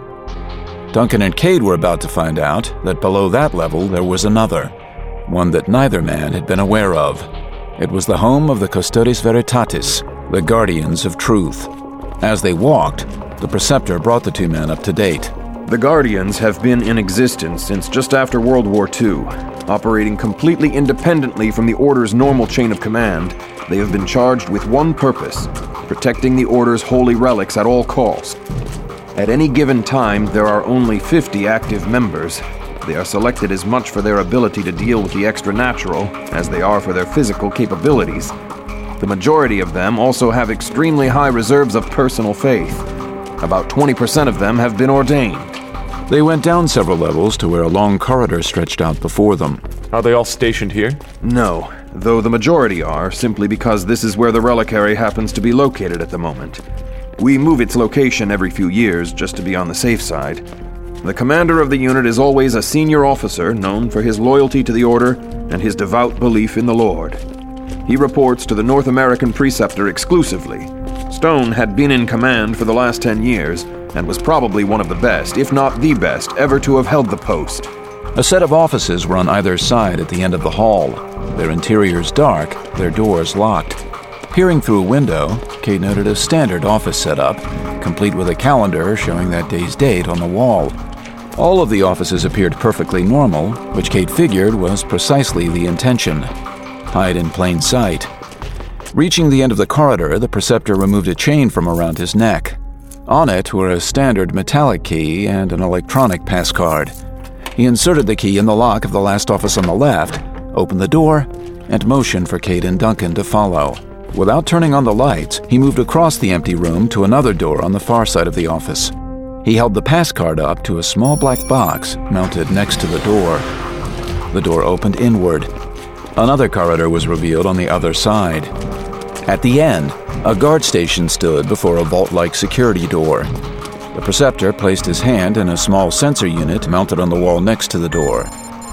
Duncan and Cade were about to find out that below that level there was another, one that neither man had been aware of. It was the home of the Custodes Veritatis, the Guardians of Truth. As they walked, the Preceptor brought the two men up to date. The Guardians have been in existence since just after World War Two. Operating completely independently from the Order's normal chain of command, they have been charged with one purpose: protecting the Order's holy relics at all costs. At any given time, there are only fifty active members. They are selected as much for their ability to deal with the extra-natural as they are for their physical capabilities. The majority of them also have extremely high reserves of personal faith. About twenty percent of them have been ordained. They went down several levels to where a long corridor stretched out before them. Are they all stationed here? No, though the majority are, simply because this is where the reliquary happens to be located at the moment. We move its location every few years just to be on the safe side. The commander of the unit is always a senior officer known for his loyalty to the Order and his devout belief in the Lord. He reports to the North American Preceptor exclusively. Stone had been in command for the last ten years and was probably one of the best, if not the best, ever to have held the post. A set of offices were on either side at the end of the hall, their interiors dark, their doors locked. Peering through a window, Cade noted a standard office setup, complete with a calendar showing that day's date on the wall. All of the offices appeared perfectly normal, which Cade figured was precisely the intention: hide in plain sight. Reaching the end of the corridor, the Preceptor removed a chain from around his neck. On it were a standard metallic key and an electronic passcard. He inserted the key in the lock of the last office on the left, opened the door, and motioned for Cade and Duncan to follow. Without turning on the lights, he moved across the empty room to another door on the far side of the office. He held the passcard up to a small black box mounted next to the door. The door opened inward. Another corridor was revealed on the other side. At the end, a guard station stood before a vault-like security door. The Preceptor placed his hand in a small sensor unit mounted on the wall next to the door.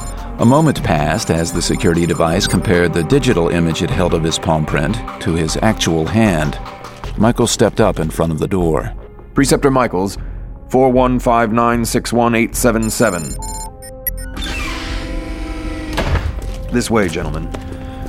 A moment passed as the security device compared the digital image it held of his palm print to his actual hand. Michael stepped up in front of the door. Preceptor Michaels, four one five nine six one eight seven seven. This way, gentlemen.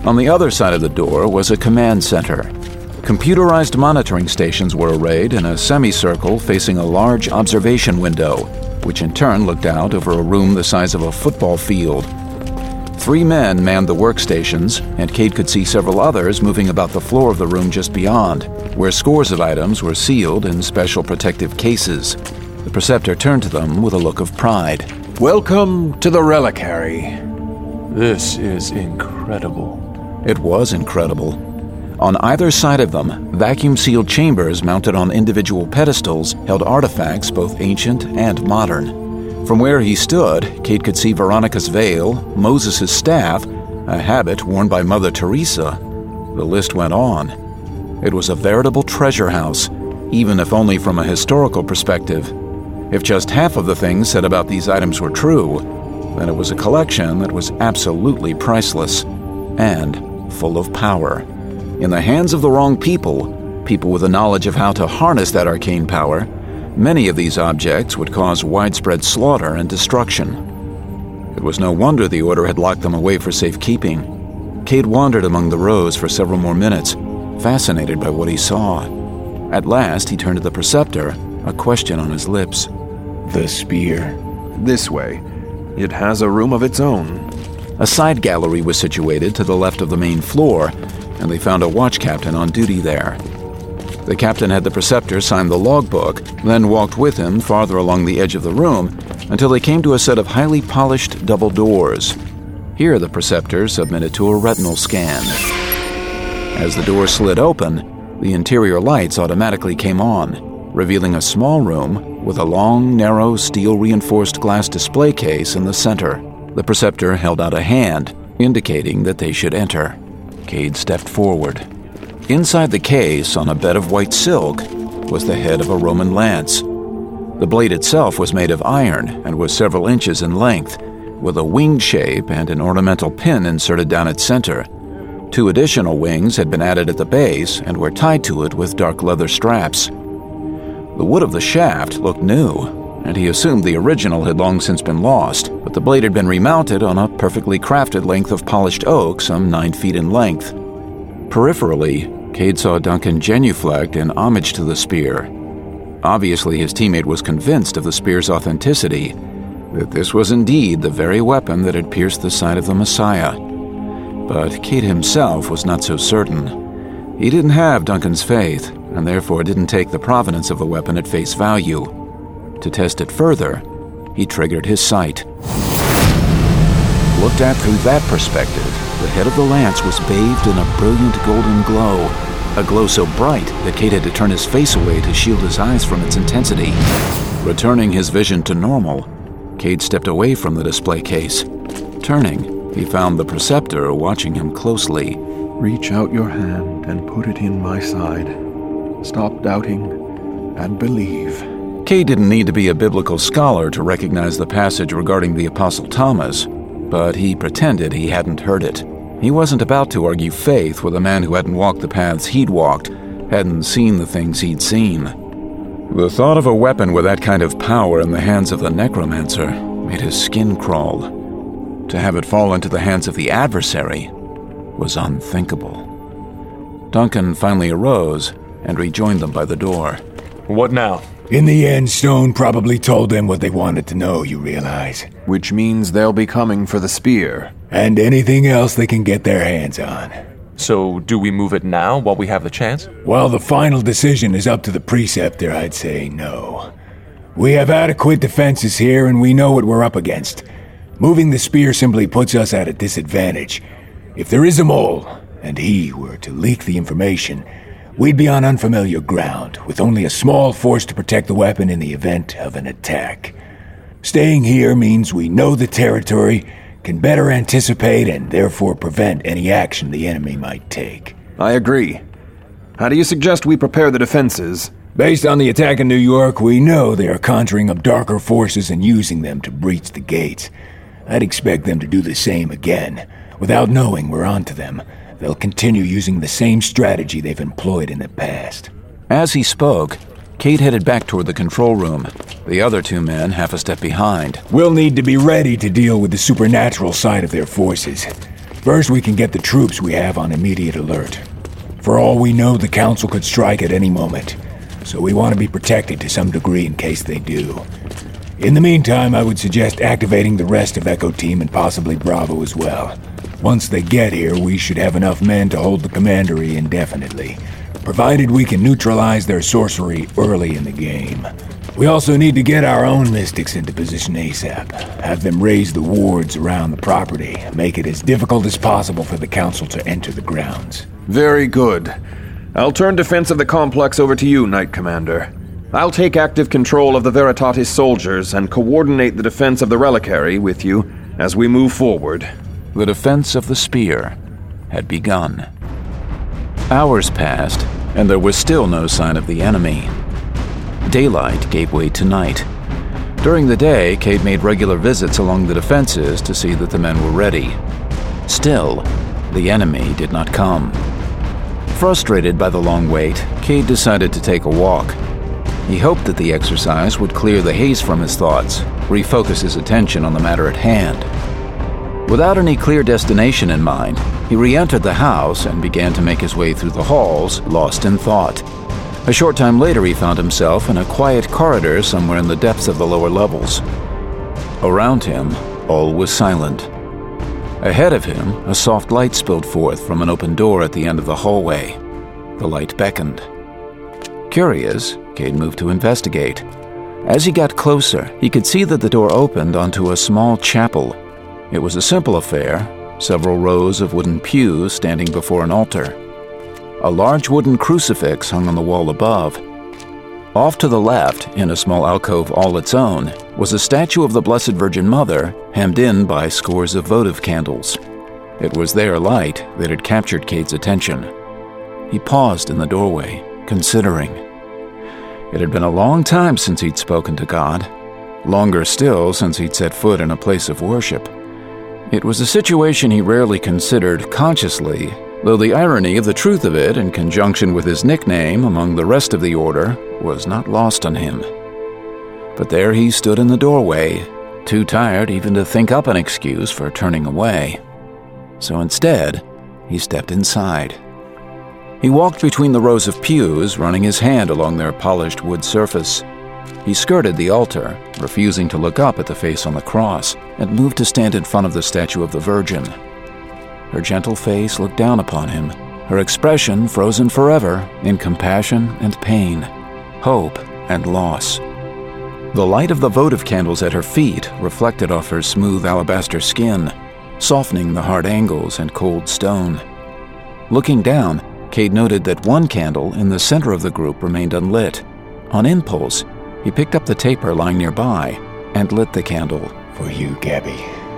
On the other side of the door was a command center. Computerized monitoring stations were arrayed in a semicircle facing a large observation window, which in turn looked out over a room the size of a football field. Three men manned the workstations, and Cade could see several others moving about the floor of the room just beyond, where scores of items were sealed in special protective cases. The Preceptor turned to them with a look of pride. Welcome to the Reliquary. This is incredible. It was incredible. On either side of them, vacuum-sealed chambers mounted on individual pedestals held artifacts both ancient and modern. From where he stood, Cade could see Veronica's veil, Moses' staff, a habit worn by Mother Teresa. The list went on. It was a veritable treasure house, even if only from a historical perspective. If just half of the things said about these items were true, then it was a collection that was absolutely priceless and full of power. In the hands of the wrong people, people with a knowledge of how to harness that arcane power, many of these objects would cause widespread slaughter and destruction. It was no wonder the Order had locked them away for safekeeping. Cade wandered among the rows for several more minutes, fascinated by what he saw. At last, he turned to the Preceptor, a question on his lips. The spear. This way. It has a room of its own. A side gallery was situated to the left of the main floor, and they found a watch captain on duty there. The captain had the Preceptor sign the logbook, then walked with him farther along the edge of the room until they came to a set of highly polished double doors. Here the Preceptor submitted to a retinal scan. As the door slid open, the interior lights automatically came on, revealing a small room with a long, narrow, steel-reinforced glass display case in the center. The Preceptor held out a hand, indicating that they should enter. Cade stepped forward. Inside the case, on a bed of white silk, was the head of a Roman lance. The blade itself was made of iron and was several inches in length, with a winged shape and an ornamental pin inserted down its center. Two additional wings had been added at the base and were tied to it with dark leather straps. The wood of the shaft looked new, and he assumed the original had long since been lost, but the blade had been remounted on a perfectly crafted length of polished oak some nine feet in length. Peripherally, Cade saw Duncan genuflect in homage to the spear. Obviously, his teammate was convinced of the spear's authenticity, that this was indeed the very weapon that had pierced the side of the Messiah. But Cade himself was not so certain. He didn't have Duncan's faith, and therefore didn't take the provenance of the weapon at face value. To test it further, he triggered his sight. Looked at through that perspective, the head of the lance was bathed in a brilliant golden glow, a glow so bright that Cade had to turn his face away to shield his eyes from its intensity. Returning his vision to normal, Cade stepped away from the display case. Turning, he found the Preceptor watching him closely. Reach out your hand and put it in my side. Stop doubting and believe. Cade didn't need to be a biblical scholar to recognize the passage regarding the Apostle Thomas, but he pretended he hadn't heard it. He wasn't about to argue faith with a man who hadn't walked the paths he'd walked, hadn't seen the things he'd seen. The thought of a weapon with that kind of power in the hands of the necromancer made his skin crawl. To have it fall into the hands of the adversary was unthinkable. Duncan finally arose and rejoined them by the door. What now? In the end, Stone probably told them what they wanted to know, you realize. Which means they'll be coming for the spear. And anything else they can get their hands on. So, do we move it now while we have the chance? While the final decision is up to the Preceptor, I'd say no. We have adequate defenses here, and we know what we're up against. Moving the spear simply puts us at a disadvantage. If there is a mole, and he were to leak the information, we'd be on unfamiliar ground, with only a small force to protect the weapon in the event of an attack. Staying here means we know the territory, can better anticipate and therefore prevent any action the enemy might take. I agree. How do you suggest we prepare the defenses? Based on the attack in New York, we know they are conjuring up darker forces and using them to breach the gates. I'd expect them to do the same again. Without knowing we're onto them, they'll continue using the same strategy they've employed in the past. As he spoke, Cade headed back toward the control room, the other two men half a step behind. We'll need to be ready to deal with the supernatural side of their forces. First, we can get the troops we have on immediate alert. For all we know, the Council could strike at any moment, so we want to be protected to some degree in case they do. In the meantime, I would suggest activating the rest of Echo Team and possibly Bravo as well. Once they get here, we should have enough men to hold the commandery indefinitely, provided we can neutralize their sorcery early in the game. We also need to get our own mystics into position ASAP, have them raise the wards around the property, make it as difficult as possible for the Council to enter the grounds. Very good. I'll turn defense of the complex over to you, Knight Commander. I'll take active control of the Veritatis soldiers and coordinate the defense of the reliquary with you as we move forward. The defense of the spear had begun. Hours passed, and there was still no sign of the enemy. Daylight gave way to night. During the day, Cade made regular visits along the defenses to see that the men were ready. Still, the enemy did not come. Frustrated by the long wait, Cade decided to take a walk. He hoped that the exercise would clear the haze from his thoughts, refocus his attention on the matter at hand. Without any clear destination in mind, he re-entered the house and began to make his way through the halls, lost in thought. A short time later, he found himself in a quiet corridor somewhere in the depths of the lower levels. Around him, all was silent. Ahead of him, a soft light spilled forth from an open door at the end of the hallway. The light beckoned. Curious, Cade moved to investigate. As he got closer, he could see that the door opened onto a small chapel. It was a simple affair, several rows of wooden pews standing before an altar. A large wooden crucifix hung on the wall above. Off to the left, in a small alcove all its own, was a statue of the Blessed Virgin Mother, hemmed in by scores of votive candles. It was their light that had captured Cade's attention. He paused in the doorway, considering. It had been a long time since he'd spoken to God, longer still since he'd set foot in a place of worship. It was a situation he rarely considered consciously, though the irony of the truth of it, in conjunction with his nickname among the rest of the Order, was not lost on him. But there he stood in the doorway, too tired even to think up an excuse for turning away. So instead, he stepped inside. He walked between the rows of pews, running his hand along their polished wood surface. He skirted the altar, refusing to look up at the face on the cross, and moved to stand in front of the statue of the Virgin. Her gentle face looked down upon him, her expression frozen forever in compassion and pain, hope and loss. The light of the votive candles at her feet reflected off her smooth alabaster skin, softening the hard angles and cold stone. Looking down, Cade noted that one candle in the center of the group remained unlit. On impulse, he picked up the taper lying nearby and lit the candle. For you, Gabby.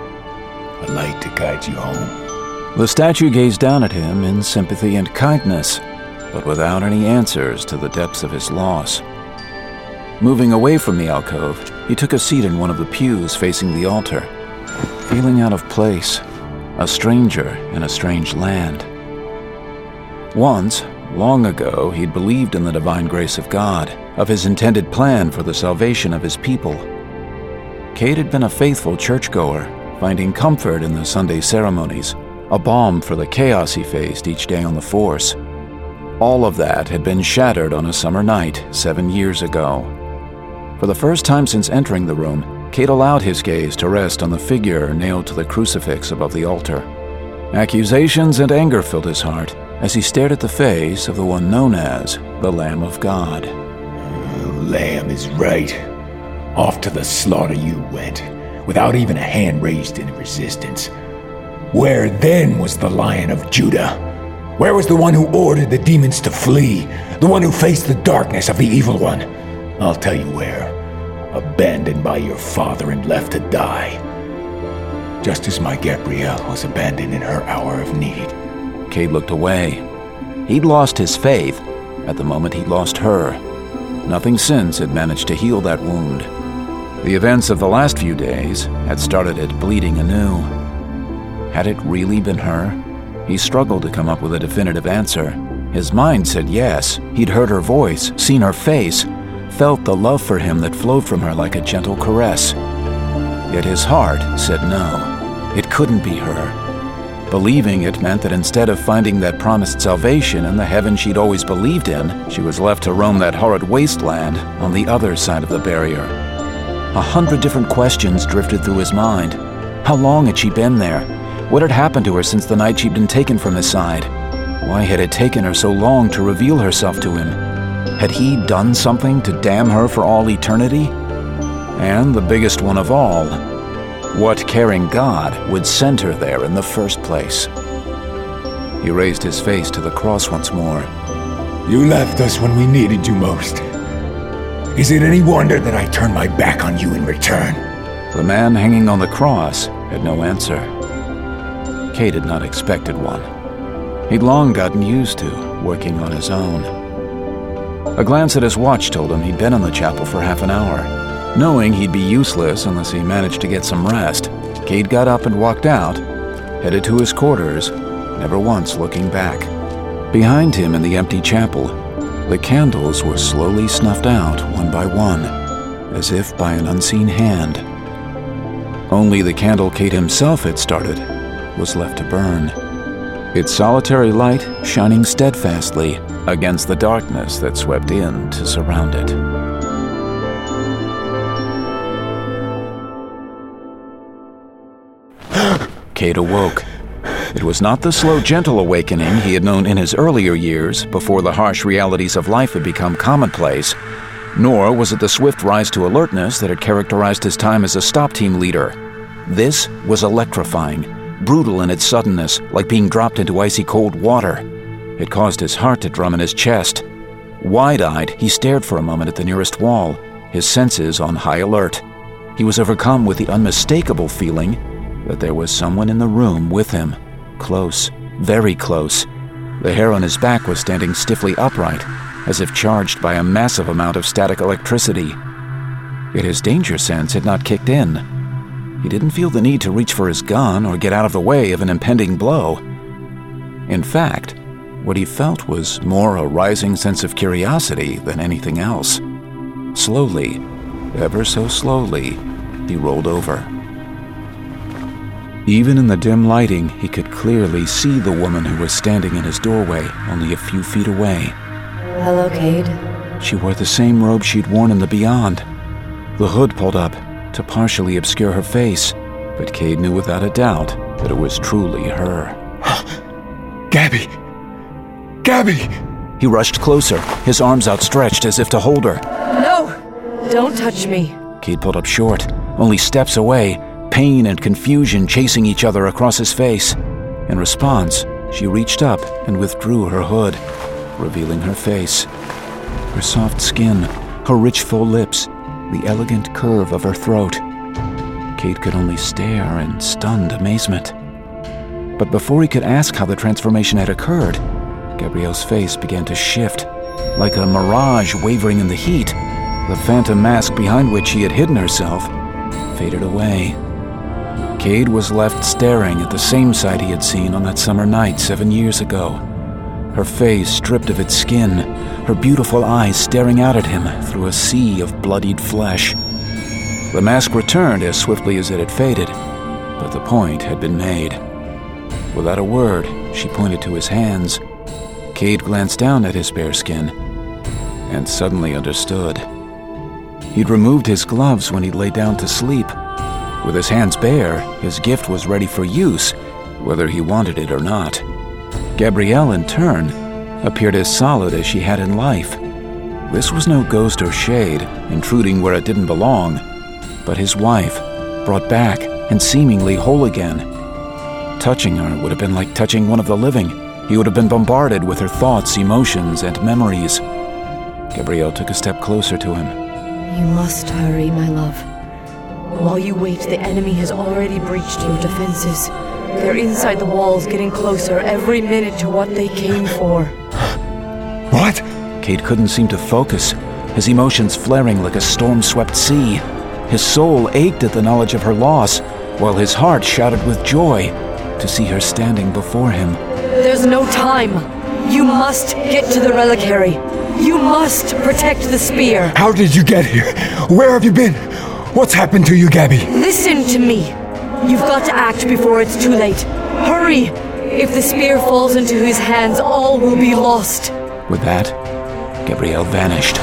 A light to guide you home. The statue gazed down at him in sympathy and kindness, but without any answers to the depths of his loss. Moving away from the alcove, he took a seat in one of the pews facing the altar, feeling out of place, a stranger in a strange land. Once, long ago, he'd believed in the divine grace of God, of his intended plan for the salvation of his people. Cade had been a faithful churchgoer, finding comfort in the Sunday ceremonies, a balm for the chaos he faced each day on the Force. All of that had been shattered on a summer night seven years ago. For the first time since entering the room, Cade allowed his gaze to rest on the figure nailed to the crucifix above the altar. Accusations and anger filled his heart as he stared at the face of the one known as the Lamb of God. Oh, Lamb is right. Off to the slaughter you went, without even a hand raised in resistance. Where then was the Lion of Judah? Where was the one who ordered the demons to flee? The one who faced the darkness of the Evil One? I'll tell you where. Abandoned by your father and left to die. Just as my Gabrielle was abandoned in her hour of need. Cade looked away. He'd lost his faith at the moment he'd lost her. Nothing since had managed to heal that wound. The events of the last few days had started it bleeding anew. Had it really been her? He struggled to come up with a definitive answer. His mind said yes. He'd heard her voice, seen her face, felt the love for him that flowed from her like a gentle caress. Yet his heart said no. It couldn't be her. believing it meant that instead of finding that promised salvation and the heaven she'd always believed in, she was left to roam that horrid wasteland on the other side of the barrier. A hundred different questions drifted through his mind. How long had she been there? What had happened to her since the night she'd been taken from his side? Why had it taken her so long to reveal herself to him? Had he done something to damn her for all eternity? And the biggest one of all, what caring God would send her there in the first place? He raised his face to the cross once more. You left us when we needed you most. Is it any wonder that I turned my back on you in return? The man hanging on the cross had no answer. Cade had not expected one. He'd long gotten used to working on his own. A glance at his watch told him he'd been in the chapel for half an hour. Knowing he'd be useless unless he managed to get some rest, Cade got up and walked out, headed to his quarters, never once looking back. Behind him in the empty chapel, the candles were slowly snuffed out one by one, as if by an unseen hand. Only the candle Cade himself had started was left to burn, its solitary light shining steadfastly against the darkness that swept in to surround it. Cade awoke. It was not the slow, gentle awakening he had known in his earlier years, before the harsh realities of life had become commonplace, nor was it the swift rise to alertness that had characterized his time as a stop team leader. This was electrifying, brutal in its suddenness, like being dropped into icy cold water. It caused his heart to drum in his chest. Wide-eyed, he stared for a moment at the nearest wall, his senses on high alert. He was overcome with the unmistakable feeling that there was someone in the room with him. Close, very close. The hair on his back was standing stiffly upright, as if charged by a massive amount of static electricity. Yet his danger sense had not kicked in. He didn't feel the need to reach for his gun or get out of the way of an impending blow. In fact, what he felt was more a rising sense of curiosity than anything else. Slowly, ever so slowly, he rolled over. Even in the dim lighting, he could clearly see the woman who was standing in his doorway, only a few feet away. Hello, Cade. She wore the same robe she'd worn in the Beyond. The hood pulled up to partially obscure her face, but Cade knew without a doubt that it was truly her. Gabby! Gabby! He rushed closer, his arms outstretched as if to hold her. No! Don't touch me. Cade pulled up short, only steps away, pain and confusion chasing each other across his face. In response, she reached up and withdrew her hood, revealing her face. Her soft skin, her rich full lips, the elegant curve of her throat. Cade could only stare in stunned amazement. But before he could ask how the transformation had occurred, Gabrielle's face began to shift, like a mirage wavering in the heat. The phantom mask behind which she had hidden herself faded away. Cade was left staring at the same sight he had seen on that summer night seven years ago. Her face stripped of its skin, her beautiful eyes staring out at him through a sea of bloodied flesh. The mask returned as swiftly as it had faded, but the point had been made. Without a word, she pointed to his hands. Cade glanced down at his bare skin and suddenly understood. He'd removed his gloves when he lay down to sleep. With his hands bare, his gift was ready for use, whether he wanted it or not. Gabrielle, in turn, appeared as solid as she had in life. This was no ghost or shade, intruding where it didn't belong, but his wife, brought back and seemingly whole again. Touching her would have been like touching one of the living. He would have been bombarded with her thoughts, emotions, and memories. Gabrielle took a step closer to him. You must hurry, my love. While you wait, the enemy has already breached your defenses. They're inside the walls, getting closer every minute to what they came for. What? Cade couldn't seem to focus, his emotions flaring like a storm-swept sea. His soul ached at the knowledge of her loss, while his heart shouted with joy to see her standing before him. There's no time. You must get to the reliquary. You must protect the spear. How did you get here? Where have you been? What's happened to you, Gabby? Listen to me. You've got to act before it's too late. Hurry! If the spear falls into his hands, all will be lost. With that, Gabriel vanished.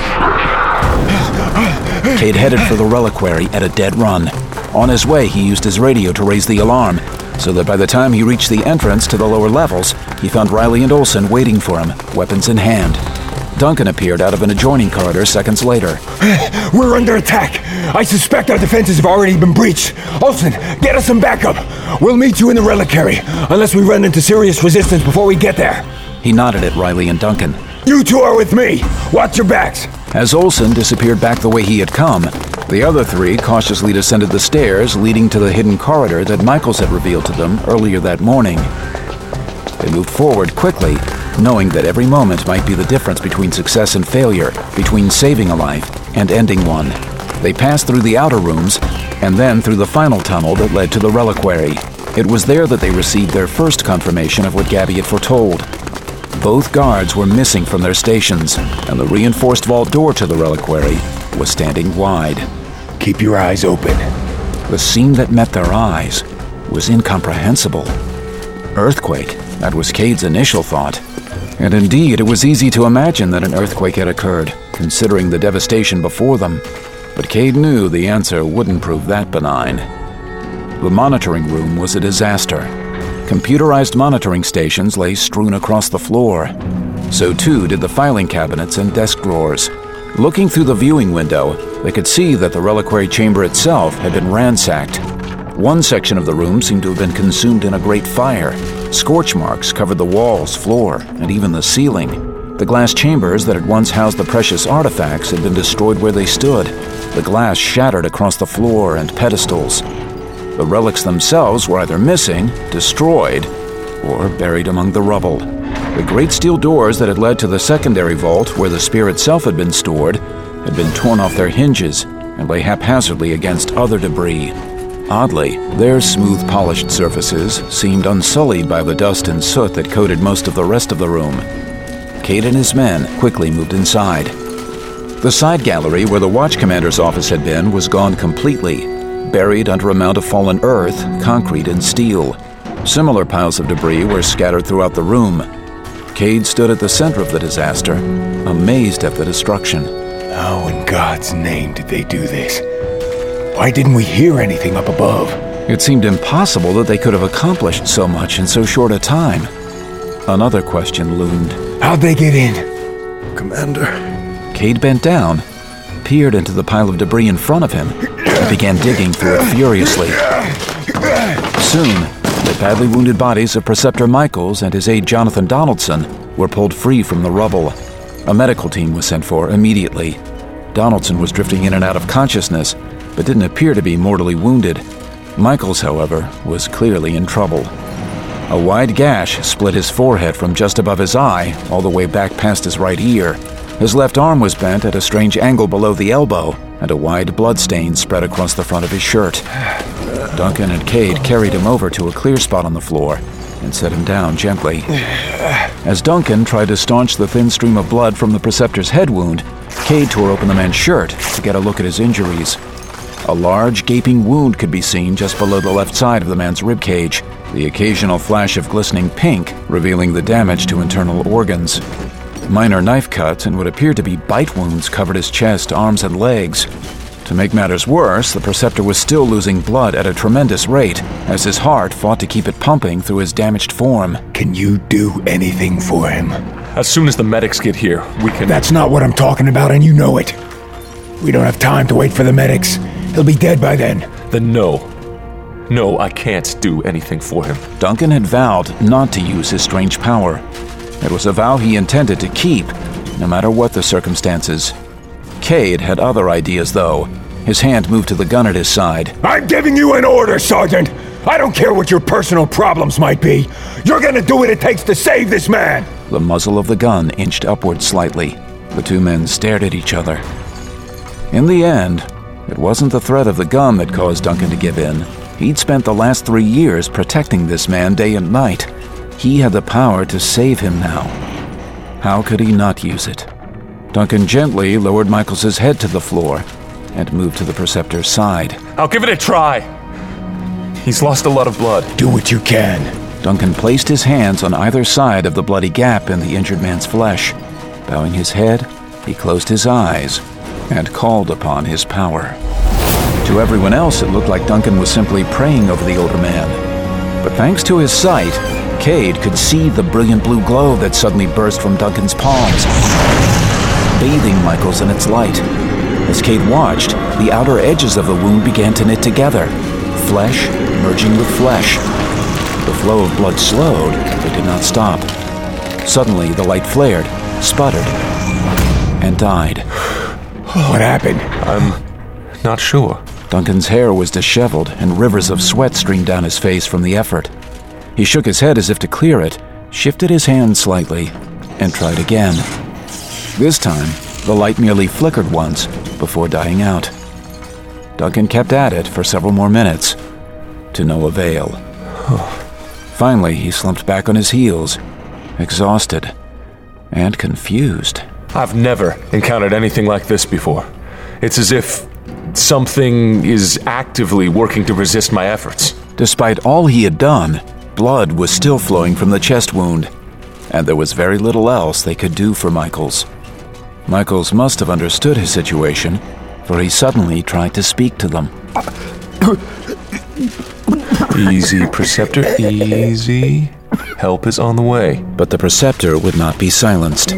Cade headed for the reliquary at a dead run. On his way, he used his radio to raise the alarm, so that by the time he reached the entrance to the lower levels, he found Riley and Olsen waiting for him, weapons in hand. Duncan appeared out of an adjoining corridor seconds later. We're under attack. I suspect our defenses have already been breached. Olsen, get us some backup. We'll meet you in the reliquary, unless we run into serious resistance before we get there. He nodded at Riley and Duncan. You two are with me. Watch your backs. As Olsen disappeared back the way he had come, the other three cautiously descended the stairs leading to the hidden corridor that Michaels had revealed to them earlier that morning. They moved forward quickly, knowing that every moment might be the difference between success and failure, between saving a life and ending one. They passed through the outer rooms, and then through the final tunnel that led to the reliquary. It was there that they received their first confirmation of what Gabby had foretold. Both guards were missing from their stations, and the reinforced vault door to the reliquary was standing wide. Keep your eyes open. The scene that met their eyes was incomprehensible. Earthquake, that was Cade's initial thought. And indeed, it was easy to imagine that an earthquake had occurred, considering the devastation before them. But Cade knew the answer wouldn't prove that benign. The monitoring room was a disaster. Computerized monitoring stations lay strewn across the floor. So too did the filing cabinets and desk drawers. Looking through the viewing window, they could see that the reliquary chamber itself had been ransacked. One section of the room seemed to have been consumed in a great fire. Scorch marks covered the walls, floor, and even the ceiling. The glass chambers that had once housed the precious artifacts had been destroyed where they stood. The glass shattered across the floor and pedestals. The relics themselves were either missing, destroyed, or buried among the rubble. The great steel doors that had led to the secondary vault, where the spear itself had been stored, had been torn off their hinges and lay haphazardly against other debris. Oddly, their smooth, polished surfaces seemed unsullied by the dust and soot that coated most of the rest of the room. Cade and his men quickly moved inside. The side gallery where the watch commander's office had been was gone completely, buried under a mound of fallen earth, concrete, and steel. Similar piles of debris were scattered throughout the room. Cade stood at the center of the disaster, amazed at the destruction. How in God's name did they do this? Why didn't we hear anything up above? It seemed impossible that they could have accomplished so much in so short a time. Another question loomed. How'd they get in? Commander. Cade bent down, peered into the pile of debris in front of him, and began digging through it furiously. Soon, the badly wounded bodies of Preceptor Michaels and his aide Jonathan Donaldson were pulled free from the rubble. A medical team was sent for immediately. Donaldson was drifting in and out of consciousness, but didn't appear to be mortally wounded. Michaels, however, was clearly in trouble. A wide gash split his forehead from just above his eye all the way back past his right ear. His left arm was bent at a strange angle below the elbow, and a wide blood stain spread across the front of his shirt. Duncan and Cade carried him over to a clear spot on the floor and set him down gently. As Duncan tried to staunch the thin stream of blood from the Preceptor's head wound, Cade tore open the man's shirt to get a look at his injuries. A large, gaping wound could be seen just below the left side of the man's ribcage, the occasional flash of glistening pink revealing the damage to internal organs. Minor knife cuts and what appeared to be bite wounds covered his chest, arms, and legs. To make matters worse, the Preceptor was still losing blood at a tremendous rate as his heart fought to keep it pumping through his damaged form. Can you do anything for him? As soon as the medics get here, we can... That's not what I'm talking about, and you know it. We don't have time to wait for the medics. He'll be dead by then. Then no. No, I can't do anything for him. Duncan had vowed not to use his strange power. It was a vow he intended to keep, no matter what the circumstances. Cade had other ideas, though. His hand moved to the gun at his side. I'm giving you an order, Sergeant! I don't care what your personal problems might be. You're gonna do what it takes to save this man! The muzzle of the gun inched upward slightly. The two men stared at each other. In the end, it wasn't the threat of the gun that caused Duncan to give in. He'd spent the last three years protecting this man day and night. He had the power to save him now. How could he not use it? Duncan gently lowered Michaels' head to the floor and moved to the Preceptor's side. I'll give it a try. He's lost a lot of blood. Do what you can. Duncan placed his hands on either side of the bloody gap in the injured man's flesh. Bowing his head, he closed his eyes and called upon his power. To everyone else, it looked like Duncan was simply praying over the older man. But thanks to his sight, Cade could see the brilliant blue glow that suddenly burst from Duncan's palms, bathing Michaels in its light. As Cade watched, the outer edges of the wound began to knit together, flesh merging with flesh. The flow of blood slowed, but did not stop. Suddenly, the light flared, sputtered, and died. What happened? I'm not sure. Duncan's hair was disheveled, and rivers of sweat streamed down his face from the effort. He shook his head as if to clear it, shifted his hand slightly, and tried again. This time, the light merely flickered once before dying out. Duncan kept at it for several more minutes, to no avail. Finally, he slumped back on his heels, exhausted and confused. I've never encountered anything like this before. It's as if something is actively working to resist my efforts. Despite all he had done, blood was still flowing from the chest wound, and there was very little else they could do for Michaels. Michaels must have understood his situation, for he suddenly tried to speak to them. Easy, Preceptor, easy. Help is on the way. But the Preceptor would not be silenced.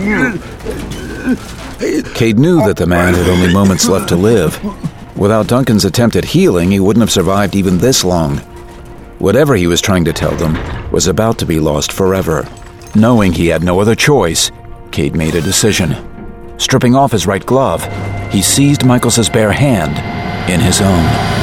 Cade knew that the man had only moments left to live. Without Duncan's attempt at healing, he wouldn't have survived even this long. Whatever he was trying to tell them was about to be lost forever. Knowing he had no other choice, Cade made a decision. Stripping off his right glove, he seized Michaels' bare hand in his own.